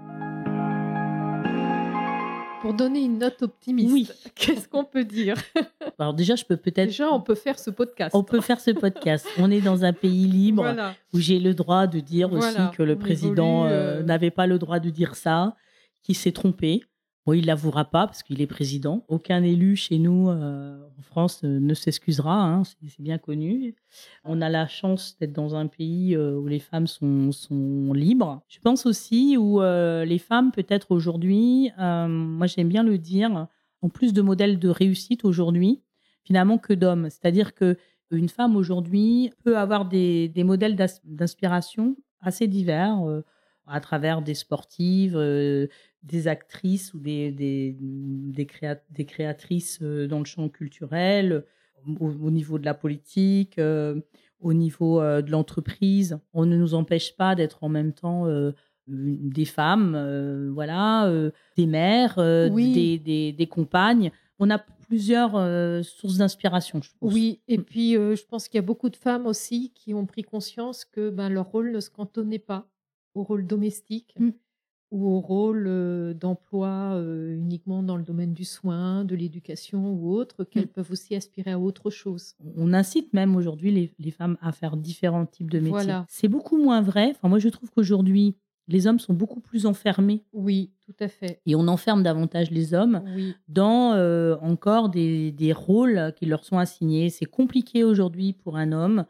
Pour donner une note optimiste, Oui. qu'est-ce qu'on peut dire? Alors déjà, je peux peut-être Déjà, on peut faire ce podcast. on peut faire ce podcast. On est dans un pays libre Voilà, où j'ai le droit de dire aussi voilà, que le on président évolue, n'avait pas le droit de dire ça, qu'il s'est trompé. Bon, il l'avouera pas parce qu'il est président. Aucun élu chez nous en France ne s'excusera, hein, c'est bien connu. On a la chance d'être dans un pays où les femmes sont libres. Je pense aussi où les femmes, peut-être aujourd'hui, moi j'aime bien le dire, ont plus de modèles de réussite aujourd'hui, finalement, que d'hommes. C'est-à-dire que une femme aujourd'hui peut avoir des modèles d'inspiration assez divers, à travers des sportives, des actrices ou des créatrices dans le champ culturel, au niveau de la politique, au niveau de l'entreprise. On ne nous empêche pas d'être en même temps des femmes, voilà, des mères, oui, des compagnes. On a plusieurs sources d'inspiration, je pense. oui, et puis, je pense qu'il y a beaucoup de femmes aussi qui ont pris conscience que, ben, leur rôle ne se cantonnait pas au rôle domestique Mm. ou au rôle, d'emploi, uniquement dans le domaine du soin, de l'éducation ou autre, Mm. qu'elles peuvent aussi aspirer à autre chose. On incite même aujourd'hui les femmes à faire différents types de métiers. Voilà, C'est beaucoup moins vrai. Enfin, moi, je trouve qu'aujourd'hui, les hommes sont beaucoup plus enfermés, oui, tout à fait, et on enferme davantage les hommes oui, dans encore des rôles qui leur sont assignés. C'est compliqué aujourd'hui pour un homme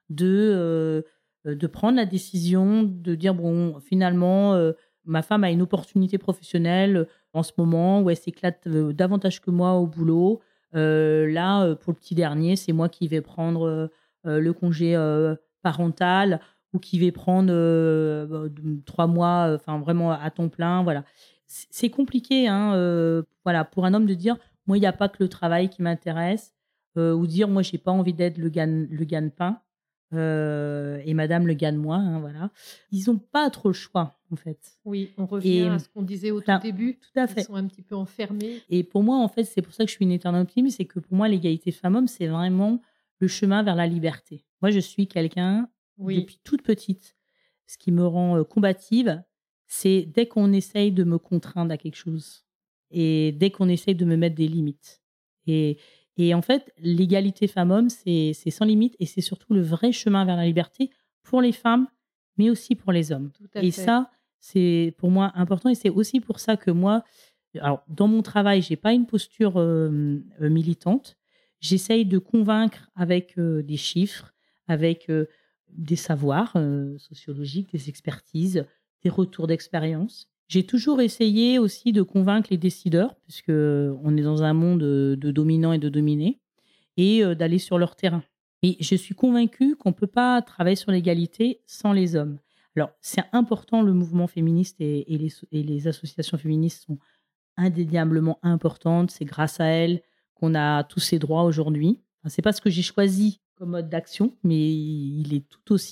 de prendre la décision de dire, bon, finalement, ma femme a une opportunité professionnelle en ce moment où elle s'éclate davantage que moi au boulot. Là, pour le petit dernier, c'est moi qui vais prendre le congé parental, ou qui vais prendre 3 mois, enfin vraiment à temps plein. Voilà. C'est compliqué, hein, voilà, pour un homme de dire: «Moi, il y a pas que le travail qui m'intéresse», ou dire: «Moi, j'ai pas envie d'être le gagne-pain». et Madame Le Gagnois, hein, voilà. Ils n'ont pas trop le choix, en fait. Oui, on Et revient à ce qu'on disait au tout voilà, début. tout à Ils fait. sont un petit peu enfermés. Et pour moi, en fait, c'est pour ça que je suis une éternelle optimiste, c'est que pour moi, l'égalité femmes-hommes, c'est vraiment le chemin vers la liberté. Moi, je suis quelqu'un, Oui, depuis toute petite, ce qui me rend combative, c'est dès qu'on essaye de me contraindre à quelque chose et dès qu'on essaye de me mettre des limites. Et, et en fait, l'égalité femmes-hommes, c'est sans limite et c'est surtout le vrai chemin vers la liberté pour les femmes, mais aussi pour les hommes. tout à Et fait. ça, c'est pour moi important et c'est aussi pour ça que moi, alors, dans mon travail, j'ai pas une posture militante. J'essaye de convaincre avec des chiffres, avec des savoirs sociologiques, des expertises, des retours d'expérience. J'ai toujours essayé aussi de convaincre les décideurs, puisque on est dans un monde de dominants et de dominés, et d'aller sur leur terrain. Et je suis convaincue qu'on ne peut pas travailler sur l'égalité sans les hommes. Alors, c'est important, le mouvement féministe et les associations féministes sont indéniablement importante. C'est grâce à elle qu'on a tous ces droits aujourd'hui. Enfin, c'est pas ce que j'ai choisi comme mode d'action, mais il est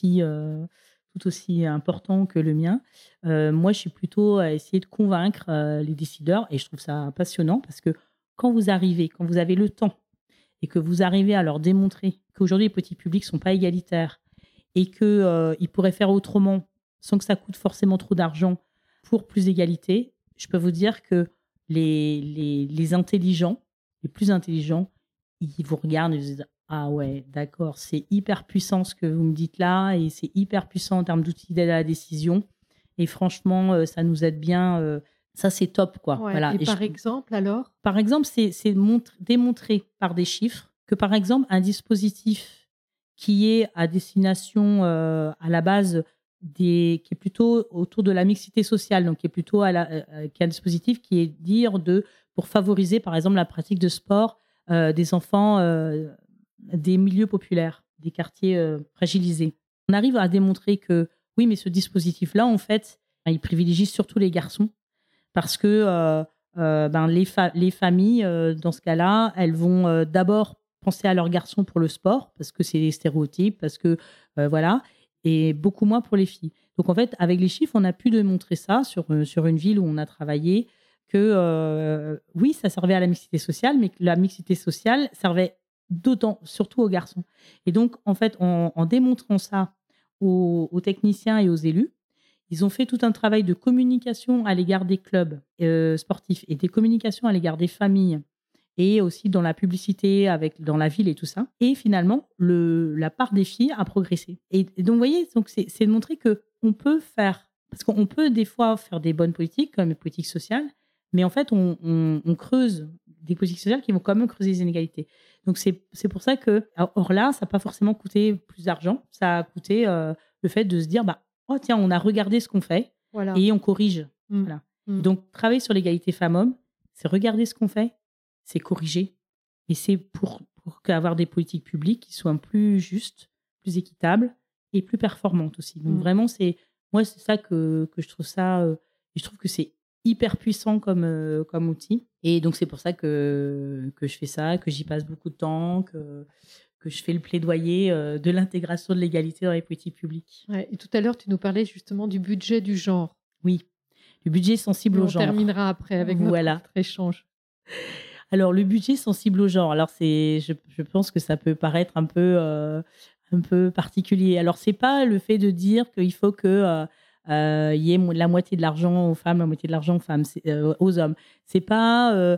tout aussi important que le mien. Moi, je suis plutôt à essayer de convaincre les décideurs et je trouve ça passionnant parce que quand vous arrivez, quand vous avez le temps et que vous arrivez à leur démontrer qu'aujourd'hui les petits publics sont pas égalitaires et que ils pourraient faire autrement sans que ça coûte forcément trop d'argent pour plus d'égalité, je peux vous dire que les intelligents, les plus intelligents, ils vous regardent et vous disent ah ouais, d'accord, c'est hyper puissant ce que vous me dites là et c'est hyper puissant en termes d'outils d'aide à la décision. Et franchement, ça nous aide bien. Ça, c'est top, quoi. Ouais. Voilà. Et par exemple, alors? Par exemple, c'est démontré par des chiffres que, par exemple, un dispositif qui est à destination, à la base, qui est plutôt autour de la mixité sociale, donc qui est plutôt qui est un dispositif qui est pour favoriser, par exemple, la pratique de sport des enfants des milieux populaires, des quartiers fragilisés. On arrive à démontrer que, oui, mais ce dispositif-là, en fait, il privilégie surtout les garçons parce que les familles, dans ce cas-là, elles vont d'abord penser à leurs garçons pour le sport, parce que c'est les stéréotypes, parce que voilà, et beaucoup moins pour les filles. Donc en fait, avec les chiffres, on a pu démontrer ça sur une ville où on a travaillé, que oui, ça servait à la mixité sociale, mais que la mixité sociale servait d'autant, surtout aux garçons. Et donc, en fait, en démontrant ça aux techniciens et aux élus, ils ont fait tout un travail de communication à l'égard des clubs sportifs et des communications à l'égard des familles et aussi dans la publicité dans la ville et tout ça. Et finalement, la part des filles a progressé. Et donc, vous voyez, donc c'est de montrer qu'on peut faire, parce qu'on peut des fois faire des bonnes politiques, comme les politiques sociales, mais en fait, on creuse des politiques sociales qui vont quand même creuser les inégalités. Donc, c'est pour ça que, or là, ça n'a pas forcément coûté plus d'argent, ça a coûté le fait de se dire, bah, oh tiens, on a regardé ce qu'on fait Voilà. et on corrige. Voilà. Et donc, travailler sur l'égalité femmes-hommes, c'est regarder ce qu'on fait, c'est corriger. Et c'est pour avoir des politiques publiques qui soient plus justes, plus équitables et plus performantes aussi. Donc, vraiment, c'est ça que je trouve ça. Et je trouve que c'est hyper puissant comme outil. Et donc, c'est pour ça que je fais ça, que j'y passe beaucoup de temps, que je fais le plaidoyer de l'intégration de l'égalité dans les politiques publiques. Ouais, et tout à l'heure, tu nous parlais justement du budget du genre. Oui, le budget sensible au genre. On terminera après avec notre échange. Alors, le budget sensible au genre, alors je pense que ça peut paraître un peu particulier. Alors, c'est pas le fait de dire qu'il faut que y ait la moitié de l'argent aux femmes, la moitié de l'argent aux hommes. C'est pas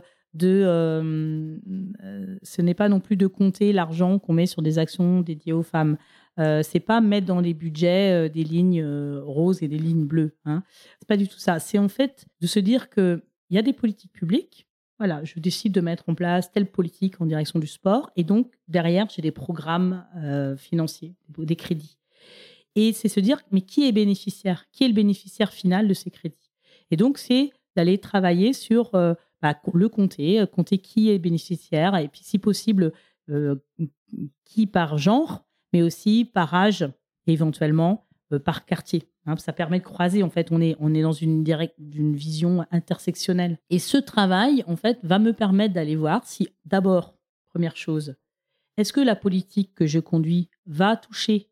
ce n'est pas non plus de compter l'argent qu'on met sur des actions dédiées aux femmes. C'est pas mettre dans les budgets des lignes roses et des lignes bleues. Hein. C'est pas du tout ça. C'est en fait de se dire que il y a des politiques publiques. Voilà, je décide de mettre en place telle politique en direction du sport, et donc derrière j'ai des programmes financiers, des crédits. Et c'est se dire, mais qui est bénéficiaire ? Qui est le bénéficiaire final de ces crédits ? Et donc c'est d'aller travailler sur le compter qui est bénéficiaire, et puis si possible qui par genre, mais aussi par âge, et éventuellement par quartier. Hein, ça permet de croiser, en fait, on est dans une vision intersectionnelle. Et ce travail, en fait, va me permettre d'aller voir si, d'abord, première chose, est-ce que la politique que je conduis va toucher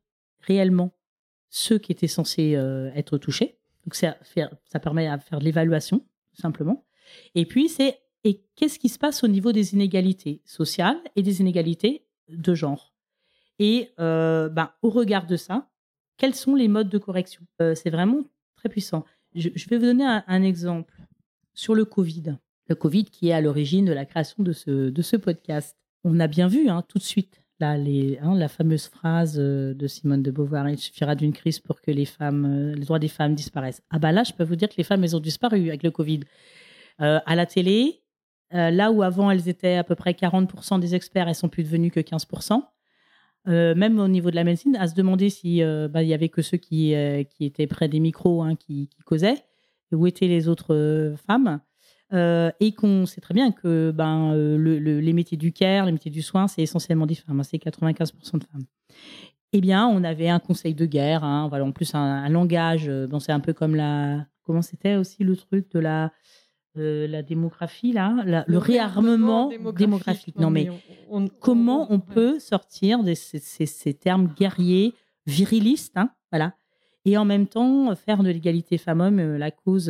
réellement ceux qui étaient censés être touchés. Donc, ça permet à faire de l'évaluation, tout simplement. Et puis, et qu'est-ce qui se passe au niveau des inégalités sociales et des inégalités de genre. Et au regard de ça, quels sont les modes de correction? C'est vraiment très puissant. Je vais vous donner un exemple sur le Covid. Le Covid qui est à l'origine de la création de ce podcast. On a bien vu tout de suite là, la fameuse phrase de Simone de Beauvoir: il suffira d'une crise pour que les droits des femmes disparaissent. Ah bah là, je peux vous dire que les femmes, elles ont disparu avec le Covid. À la télé, là où avant elles étaient à peu près 40% des experts, elles sont plus devenues que 15%. Même au niveau de la médecine, à se demander si il y avait que ceux qui étaient près des micros qui causaient, où étaient les autres femmes, et qu'on sait très bien que les métiers du care, les métiers du soin, c'est essentiellement des femmes, c'est 95% de femmes. Eh bien, on avait un conseil de guerre, voilà, en plus un langage, c'est un peu comme comment c'était aussi le truc de la démographie, le réarmement démographique. Non, mais comment on peut sortir de ces termes guerriers, virilistes, voilà, et en même temps faire de l'égalité femmes-hommes la cause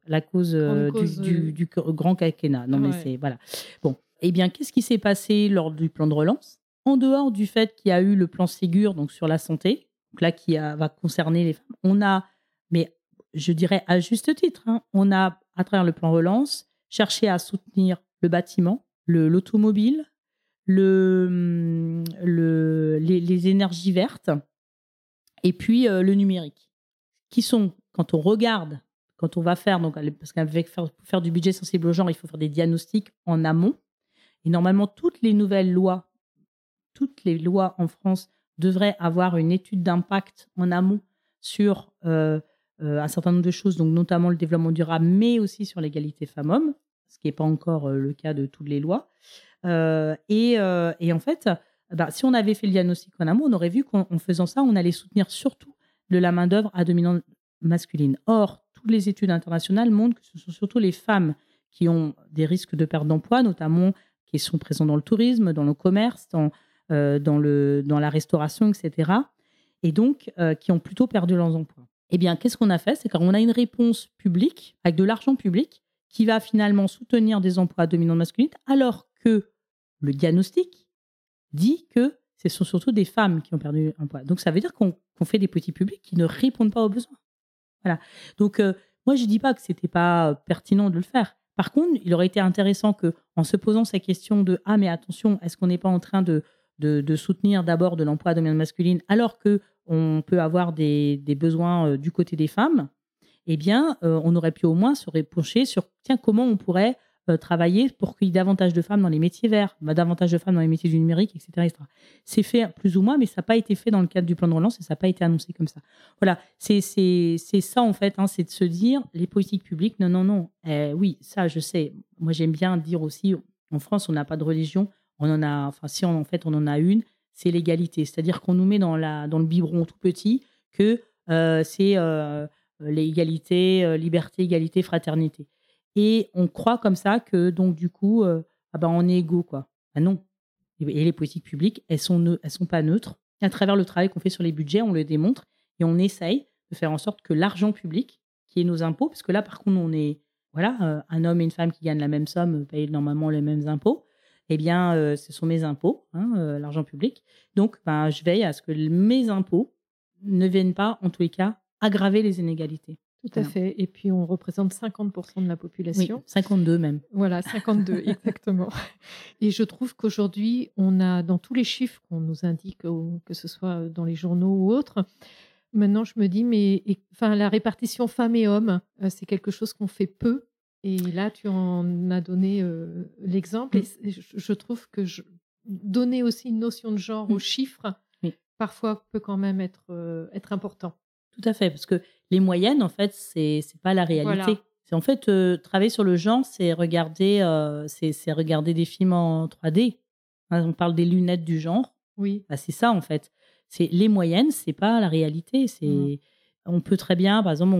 du grand quinquennat. Non, mais c'est voilà. Bon, eh bien, qu'est-ce qui s'est passé lors du plan de relance? En dehors du fait qu'il y a eu le plan Ségur, donc sur la santé, donc là qui va concerner les femmes, on a, mais je dirais à juste titre, on a, à travers le plan relance, cherché à soutenir le bâtiment, l'automobile, les énergies vertes, et puis le numérique, qui sont, quand on regarde, quand on va faire, donc, parce qu'avec faire du budget sensible au genre, il faut faire des diagnostics en amont, et normalement toutes les lois en France devraient avoir une étude d'impact en amont sur un certain nombre de choses, donc notamment le développement durable, mais aussi sur l'égalité femmes-hommes, ce qui n'est pas encore le cas de toutes les lois. Et en fait, si on avait fait le diagnostic en amont, on aurait vu qu'en faisant ça, on allait soutenir surtout de la main-d'œuvre à dominante masculine. Or, toutes les études internationales montrent que ce sont surtout les femmes qui ont des risques de perte d'emploi, notamment qui sont présentes dans le tourisme, dans le commerce, dans la restauration, etc. Et donc, qui ont plutôt perdu leurs emplois. Eh bien, qu'est-ce qu'on a fait? C'est qu'on a une réponse publique, avec de l'argent public, qui va finalement soutenir des emplois à dominante masculine, alors que le diagnostic dit que ce sont surtout des femmes qui ont perdu un emploi. Donc, ça veut dire qu'on fait des politiques publiques qui ne répondent pas aux besoins. Voilà. Donc, moi, je ne dis pas que ce n'était pas pertinent de le faire. Par contre, il aurait été intéressant qu'en se posant ces questions de « Ah, mais attention, est-ce qu'on n'est pas en train de soutenir d'abord de l'emploi à dominante masculine alors qu'on peut avoir des besoins du côté des femmes », eh bien, on aurait pu au moins se pencher sur comment on pourrait travailler pour qu'il y ait davantage de femmes dans les métiers verts, davantage de femmes dans les métiers du numérique, etc. etc. C'est fait plus ou moins, mais ça n'a pas été fait dans le cadre du plan de relance et ça n'a pas été annoncé comme ça. Voilà, c'est ça en fait, c'est de se dire les politiques publiques, non. Oui, ça je sais. Moi j'aime bien dire aussi, en France on n'a pas de religion, on en a, enfin si on en a une, c'est l'égalité. C'est-à-dire qu'on nous met dans le biberon tout petit que c'est l'égalité, liberté, égalité, fraternité. Et on croit comme ça que donc du coup, on est égaux, quoi. Non. Et les politiques publiques, elles sont pas neutres. À travers le travail qu'on fait sur les budgets, on le démontre et on essaye de faire en sorte que l'argent public, qui est nos impôts, parce que là par contre on est un homme et une femme qui gagnent la même somme payent normalement les mêmes impôts. Eh bien, ce sont mes impôts, l'argent public. Donc, je veille à ce que mes impôts ne viennent pas, en tous les cas, aggraver les inégalités. Tout à fait. Et puis, on représente 50% de la population. Oui, 52 même. Voilà, 52, exactement. Et je trouve qu'aujourd'hui, on a, dans tous les chiffres qu'on nous indique, que ce soit dans les journaux ou autres, maintenant, je me dis, la répartition femmes et hommes, c'est quelque chose qu'on fait peu. Et là, tu en as donné l'exemple. Et je trouve que donner aussi une notion de genre aux chiffres, parfois, peut quand même être important. Tout à fait, parce que les moyennes, en fait, c'est pas la réalité. Voilà. C'est en fait travailler sur le genre, c'est regarder des films en 3D. On parle des lunettes du genre. Oui. C'est ça en fait. C'est les moyennes, c'est pas la réalité. On peut très bien, par exemple, on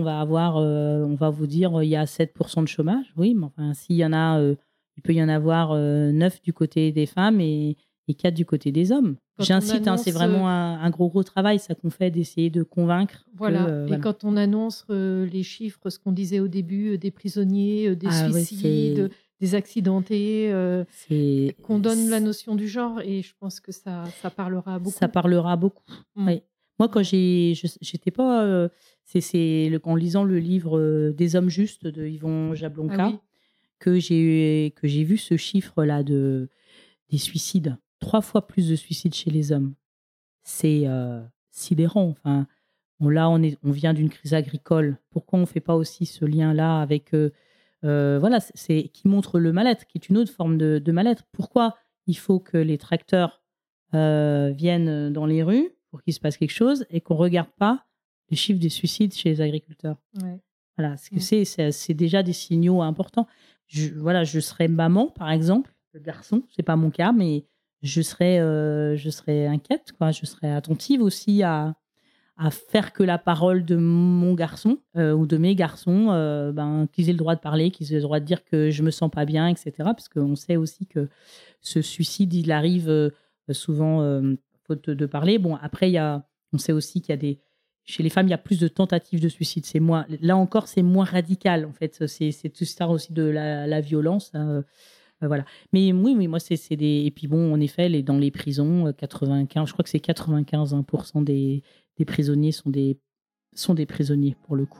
va vous dire il y a 7% de chômage. Oui, mais enfin s'il y en a, il peut y en avoir 9 du côté des femmes et et 4 du côté des hommes. Quand on J'incite, c'est annonce, vraiment un gros travail, ça qu'on fait, d'essayer de convaincre voilà. Et voilà. quand on annonce les chiffres, ce qu'on disait au début, des prisonniers, des Ah oui, suicides, des accidentés, c'est qu'on donne la notion du genre, et je pense que ça parlera ça beaucoup. parlera beaucoup. Mm. Oui. Moi, quand j'étais pas, en lisant le livre Des hommes justes de Yvon Ah Jablonka oui, que j'ai vu ce chiffre-là des suicides. 3 fois plus de suicides chez les hommes. C'est sidérant. Enfin, on vient d'une crise agricole. Pourquoi on ne fait pas aussi ce lien-là avec voilà, c'est qui montre le mal-être, qui est une autre forme de mal-être. Pourquoi il faut que les tracteurs viennent dans les rues pour qu'il se passe quelque chose et qu'on ne regarde pas les chiffres des suicides chez les agriculteurs? ouais. Voilà, ce que Mm. c'est déjà des signaux importants. Je serais maman, par exemple, de garçon, c'est pas mon cas, mais je serais inquiète, quoi. Je serais attentive aussi à faire que la parole de mon garçon ou de mes garçons, qu'ils aient le droit de parler, qu'ils aient le droit de dire que je me sens pas bien, etc. Parce qu'on sait aussi que ce suicide, il arrive souvent faute de parler. Bon, après, on sait aussi qu'il y a chez les femmes, il y a plus de tentatives de suicide. Là encore, c'est moins radical, en fait. C'est tout ça aussi de la violence. Hein, voilà. Mais oui, moi, c'est des. Et puis bon, en effet, dans les prisons, 95, je crois que c'est 95% des prisonniers sont des prisonniers, pour le coup.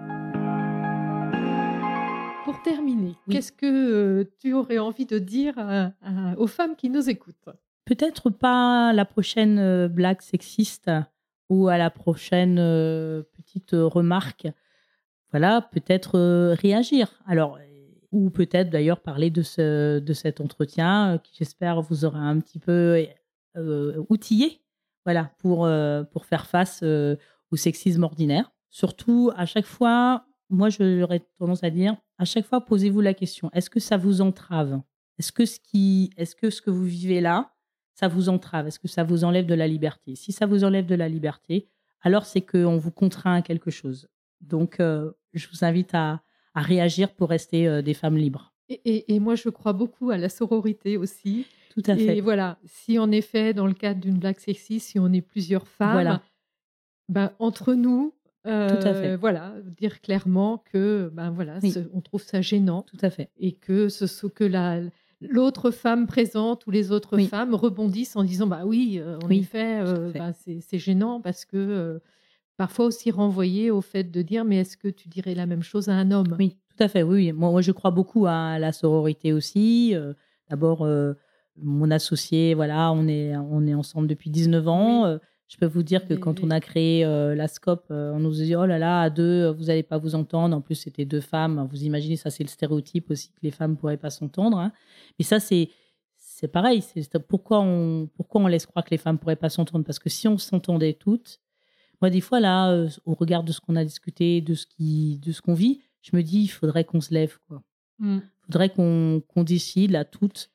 Pour terminer, Oui. qu'est-ce que tu aurais envie de dire aux femmes qui nous écoutent? Peut-être pas la prochaine blague sexiste ou à la prochaine petite remarque. Voilà, peut-être réagir. Alors, ou peut-être d'ailleurs parler de cet entretien qui, j'espère, vous aura un petit peu outillé, voilà, pour faire face au sexisme ordinaire. Surtout, à chaque fois, moi, j'aurais tendance à dire, à chaque fois, posez-vous la question, est-ce que ça vous entrave? Est-ce que ce que vous vivez là, ça vous entrave? Est-ce que ça vous enlève de la liberté? Si ça vous enlève de la liberté, alors c'est qu'on vous contraint à quelque chose. Donc, je vous invite à réagir pour rester des femmes libres. Et moi, je crois beaucoup à la sororité aussi. Tout à Et fait. voilà, si en effet, dans le cadre d'une blague sexiste, si on est plusieurs femmes, Voilà, ben, entre nous, tout à fait. voilà, dire clairement que, ben voilà, Oui, on trouve ça gênant, tout à fait. et que l'autre femme présente ou les autres Oui, femmes rebondissent en disant, bah oui, en oui, effet, tout à fait. ben, c'est gênant parce que parfois aussi renvoyer au fait de dire, mais est-ce que tu dirais la même chose à un homme? Oui, tout à fait, oui, oui. Moi, je crois beaucoup à la sororité aussi. D'abord, mon associé, voilà, on est ensemble depuis 19 ans. Oui, Je peux vous dire que quand on et a créé la SCOP, on nous a dit: «Oh là là, à 2, vous allez pas vous entendre». En plus, c'était 2 femmes. Vous imaginez, ça, c'est le stéréotype aussi que les femmes ne pourraient pas s'entendre, hein. Mais ça, c'est pareil, pourquoi on laisse croire que les femmes pourraient pas s'entendre? Parce que si on s'entendait toutes, moi, des fois, là, au regard de ce qu'on a discuté, de ce qu'on vit, je me dis: «Il faudrait qu'on se lève, quoi». mmh. Il faudrait qu'on décide, là, toutes,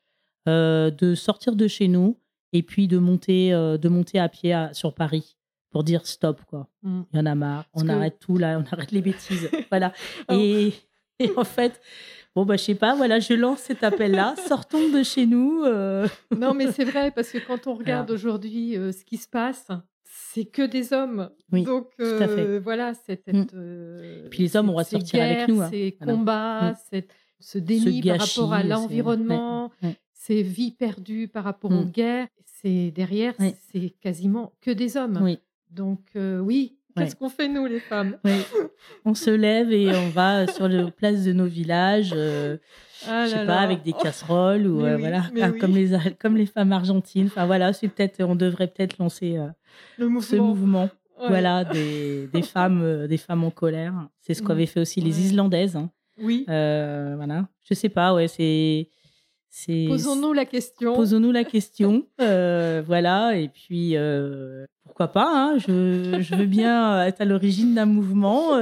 de sortir de chez nous et puis de monter à pied sur Paris pour dire: «Stop», quoi. Mmh. Il y en a marre, Parce on que arrête tout, là, on arrête les bêtises. Voilà. alors, et et en fait, bon, bah, je sais pas, voilà, je lance cet appel-là: «Sortons de chez nous», non, mais c'est vrai, parce que quand on voilà. regarde aujourd'hui, ce qui se passe, c'est que des hommes. Oui, Donc tout à fait. voilà, Mmh. Puis les hommes, on va ces sortir avec guerres, nous, hein. ces Voilà. Mmh. combats, ce Ce déni par rapport à gâchis, ouais, l'environnement, ouais. ces vies perdues par rapport aux Mmh. guerres, c'est derrière, Ouais. c'est quasiment que des hommes. Oui, Donc oui, qu'est-ce ouais, qu'on fait nous les femmes? oui. On se lève et on va sur les places de nos villages, Ah je sais là pas, là, avec des oh, casseroles ou mais oui, voilà, mais comme oui, comme les femmes argentines. Enfin voilà, on devrait peut-être lancer le ce mouvement, mouvement. ouais. Voilà, des femmes en colère. C'est ce Mmh, qu'avaient fait aussi les ouais. Islandaises, hein. Oui, Voilà. Je sais pas, ouais, c'est posons-nous la question. posons-nous la question, voilà. Et puis pourquoi pas, hein, je veux bien être à l'origine d'un mouvement,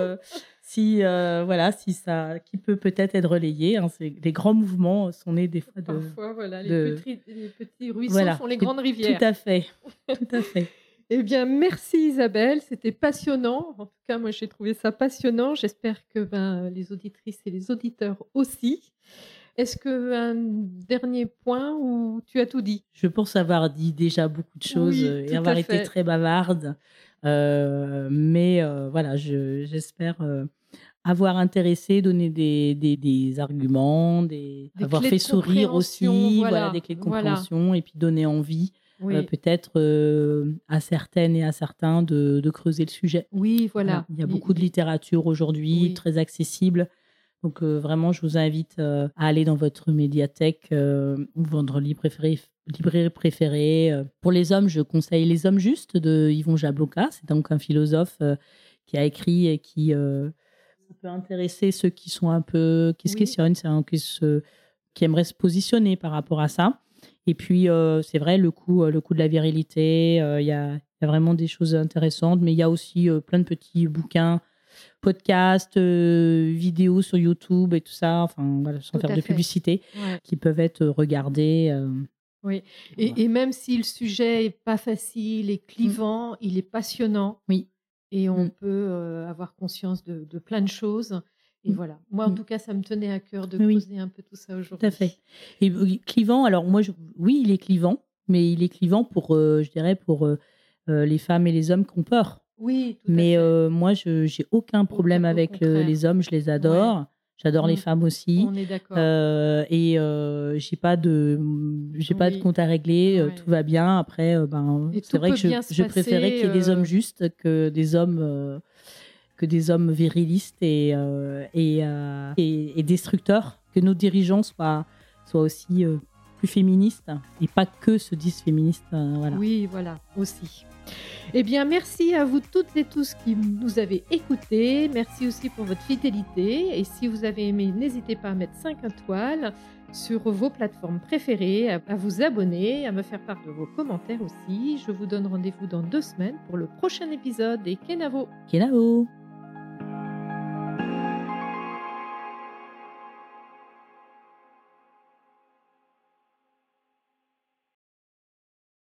si voilà, si ça qui peut peut-être être relayé, hein. Les grands mouvements sont nés des fois Parfois, voilà, de les petits ruisseaux voilà, font les c'est grandes tout rivières. à fait, tout à fait. Eh bien, merci Isabelle, c'était passionnant. En tout cas, moi, j'ai trouvé ça passionnant. J'espère que ben, les auditrices et les auditeurs aussi. Est-ce qu'un dernier point ou tu as tout dit? Je pense avoir dit déjà beaucoup de choses Oui, et tout avoir à été fait. très bavarde. Mais voilà, j'espère avoir intéressé, donné des arguments, Des avoir clés fait de sourire compréhension, aussi, voilà, des voilà, clés de voilà. compréhension et puis donner envie, Oui, peut-être à certaines et à certains de creuser le sujet. oui, Voilà, voilà. il y a beaucoup de littérature aujourd'hui, Oui, très accessible. Donc vraiment, je vous invite à aller dans votre médiathèque ou votre librairie préférée. Pour les hommes, je conseille Les Hommes Justes de Yvon Jabloka. C'est donc un philosophe qui a écrit et qui ça peut intéresser ceux qui sont un peu, qui se oui, questionnent, qui aimeraient se positionner par rapport à ça. Et puis, c'est vrai, le coup de la virilité, il y a vraiment des choses intéressantes, mais il y a aussi plein de petits bouquins, podcasts, vidéos sur YouTube et tout ça, enfin, voilà, sans tout faire à de fait. publicité, Ouais, qui peuvent être regardés. oui. Voilà. Et même si le sujet est pas facile et Mm. clivant, il est passionnant Oui. et on Mm. peut avoir conscience de plein de choses. Et Mm. voilà. Moi, en Mm. tout cas, ça me tenait à cœur de Oui, creuser un peu tout ça tout à fait. aujourd'hui. Et oui, clivant, alors moi, oui, il est clivant, mais il est clivant pour, je dirais, pour les femmes et les hommes qui ont peur. Oui, tout à Mais fait. moi, je j'ai aucun problème Au avec contraire. les hommes, je les Ouais. adore. J'adore les Mm. femmes aussi. On est d'accord. Et j'ai pas de Oui. compte à régler, tout Ouais. va bien. Après, ben, Et c'est tout vrai peut que bien se je préférais passer. qu'il y ait des hommes justes que des hommes virilistes et destructeurs, que nos dirigeants soient aussi plus féministes et pas que se disent féministes, voilà. Oui, voilà, aussi. Eh bien, merci à vous toutes et tous qui nous avez écoutés. Merci aussi pour votre fidélité. Et si vous avez aimé, n'hésitez pas à mettre 5 étoiles sur vos plateformes préférées, à vous abonner, à me faire part de vos commentaires aussi. Je vous donne rendez-vous dans 2 semaines pour le prochain épisode des Kenavo. Kenavo!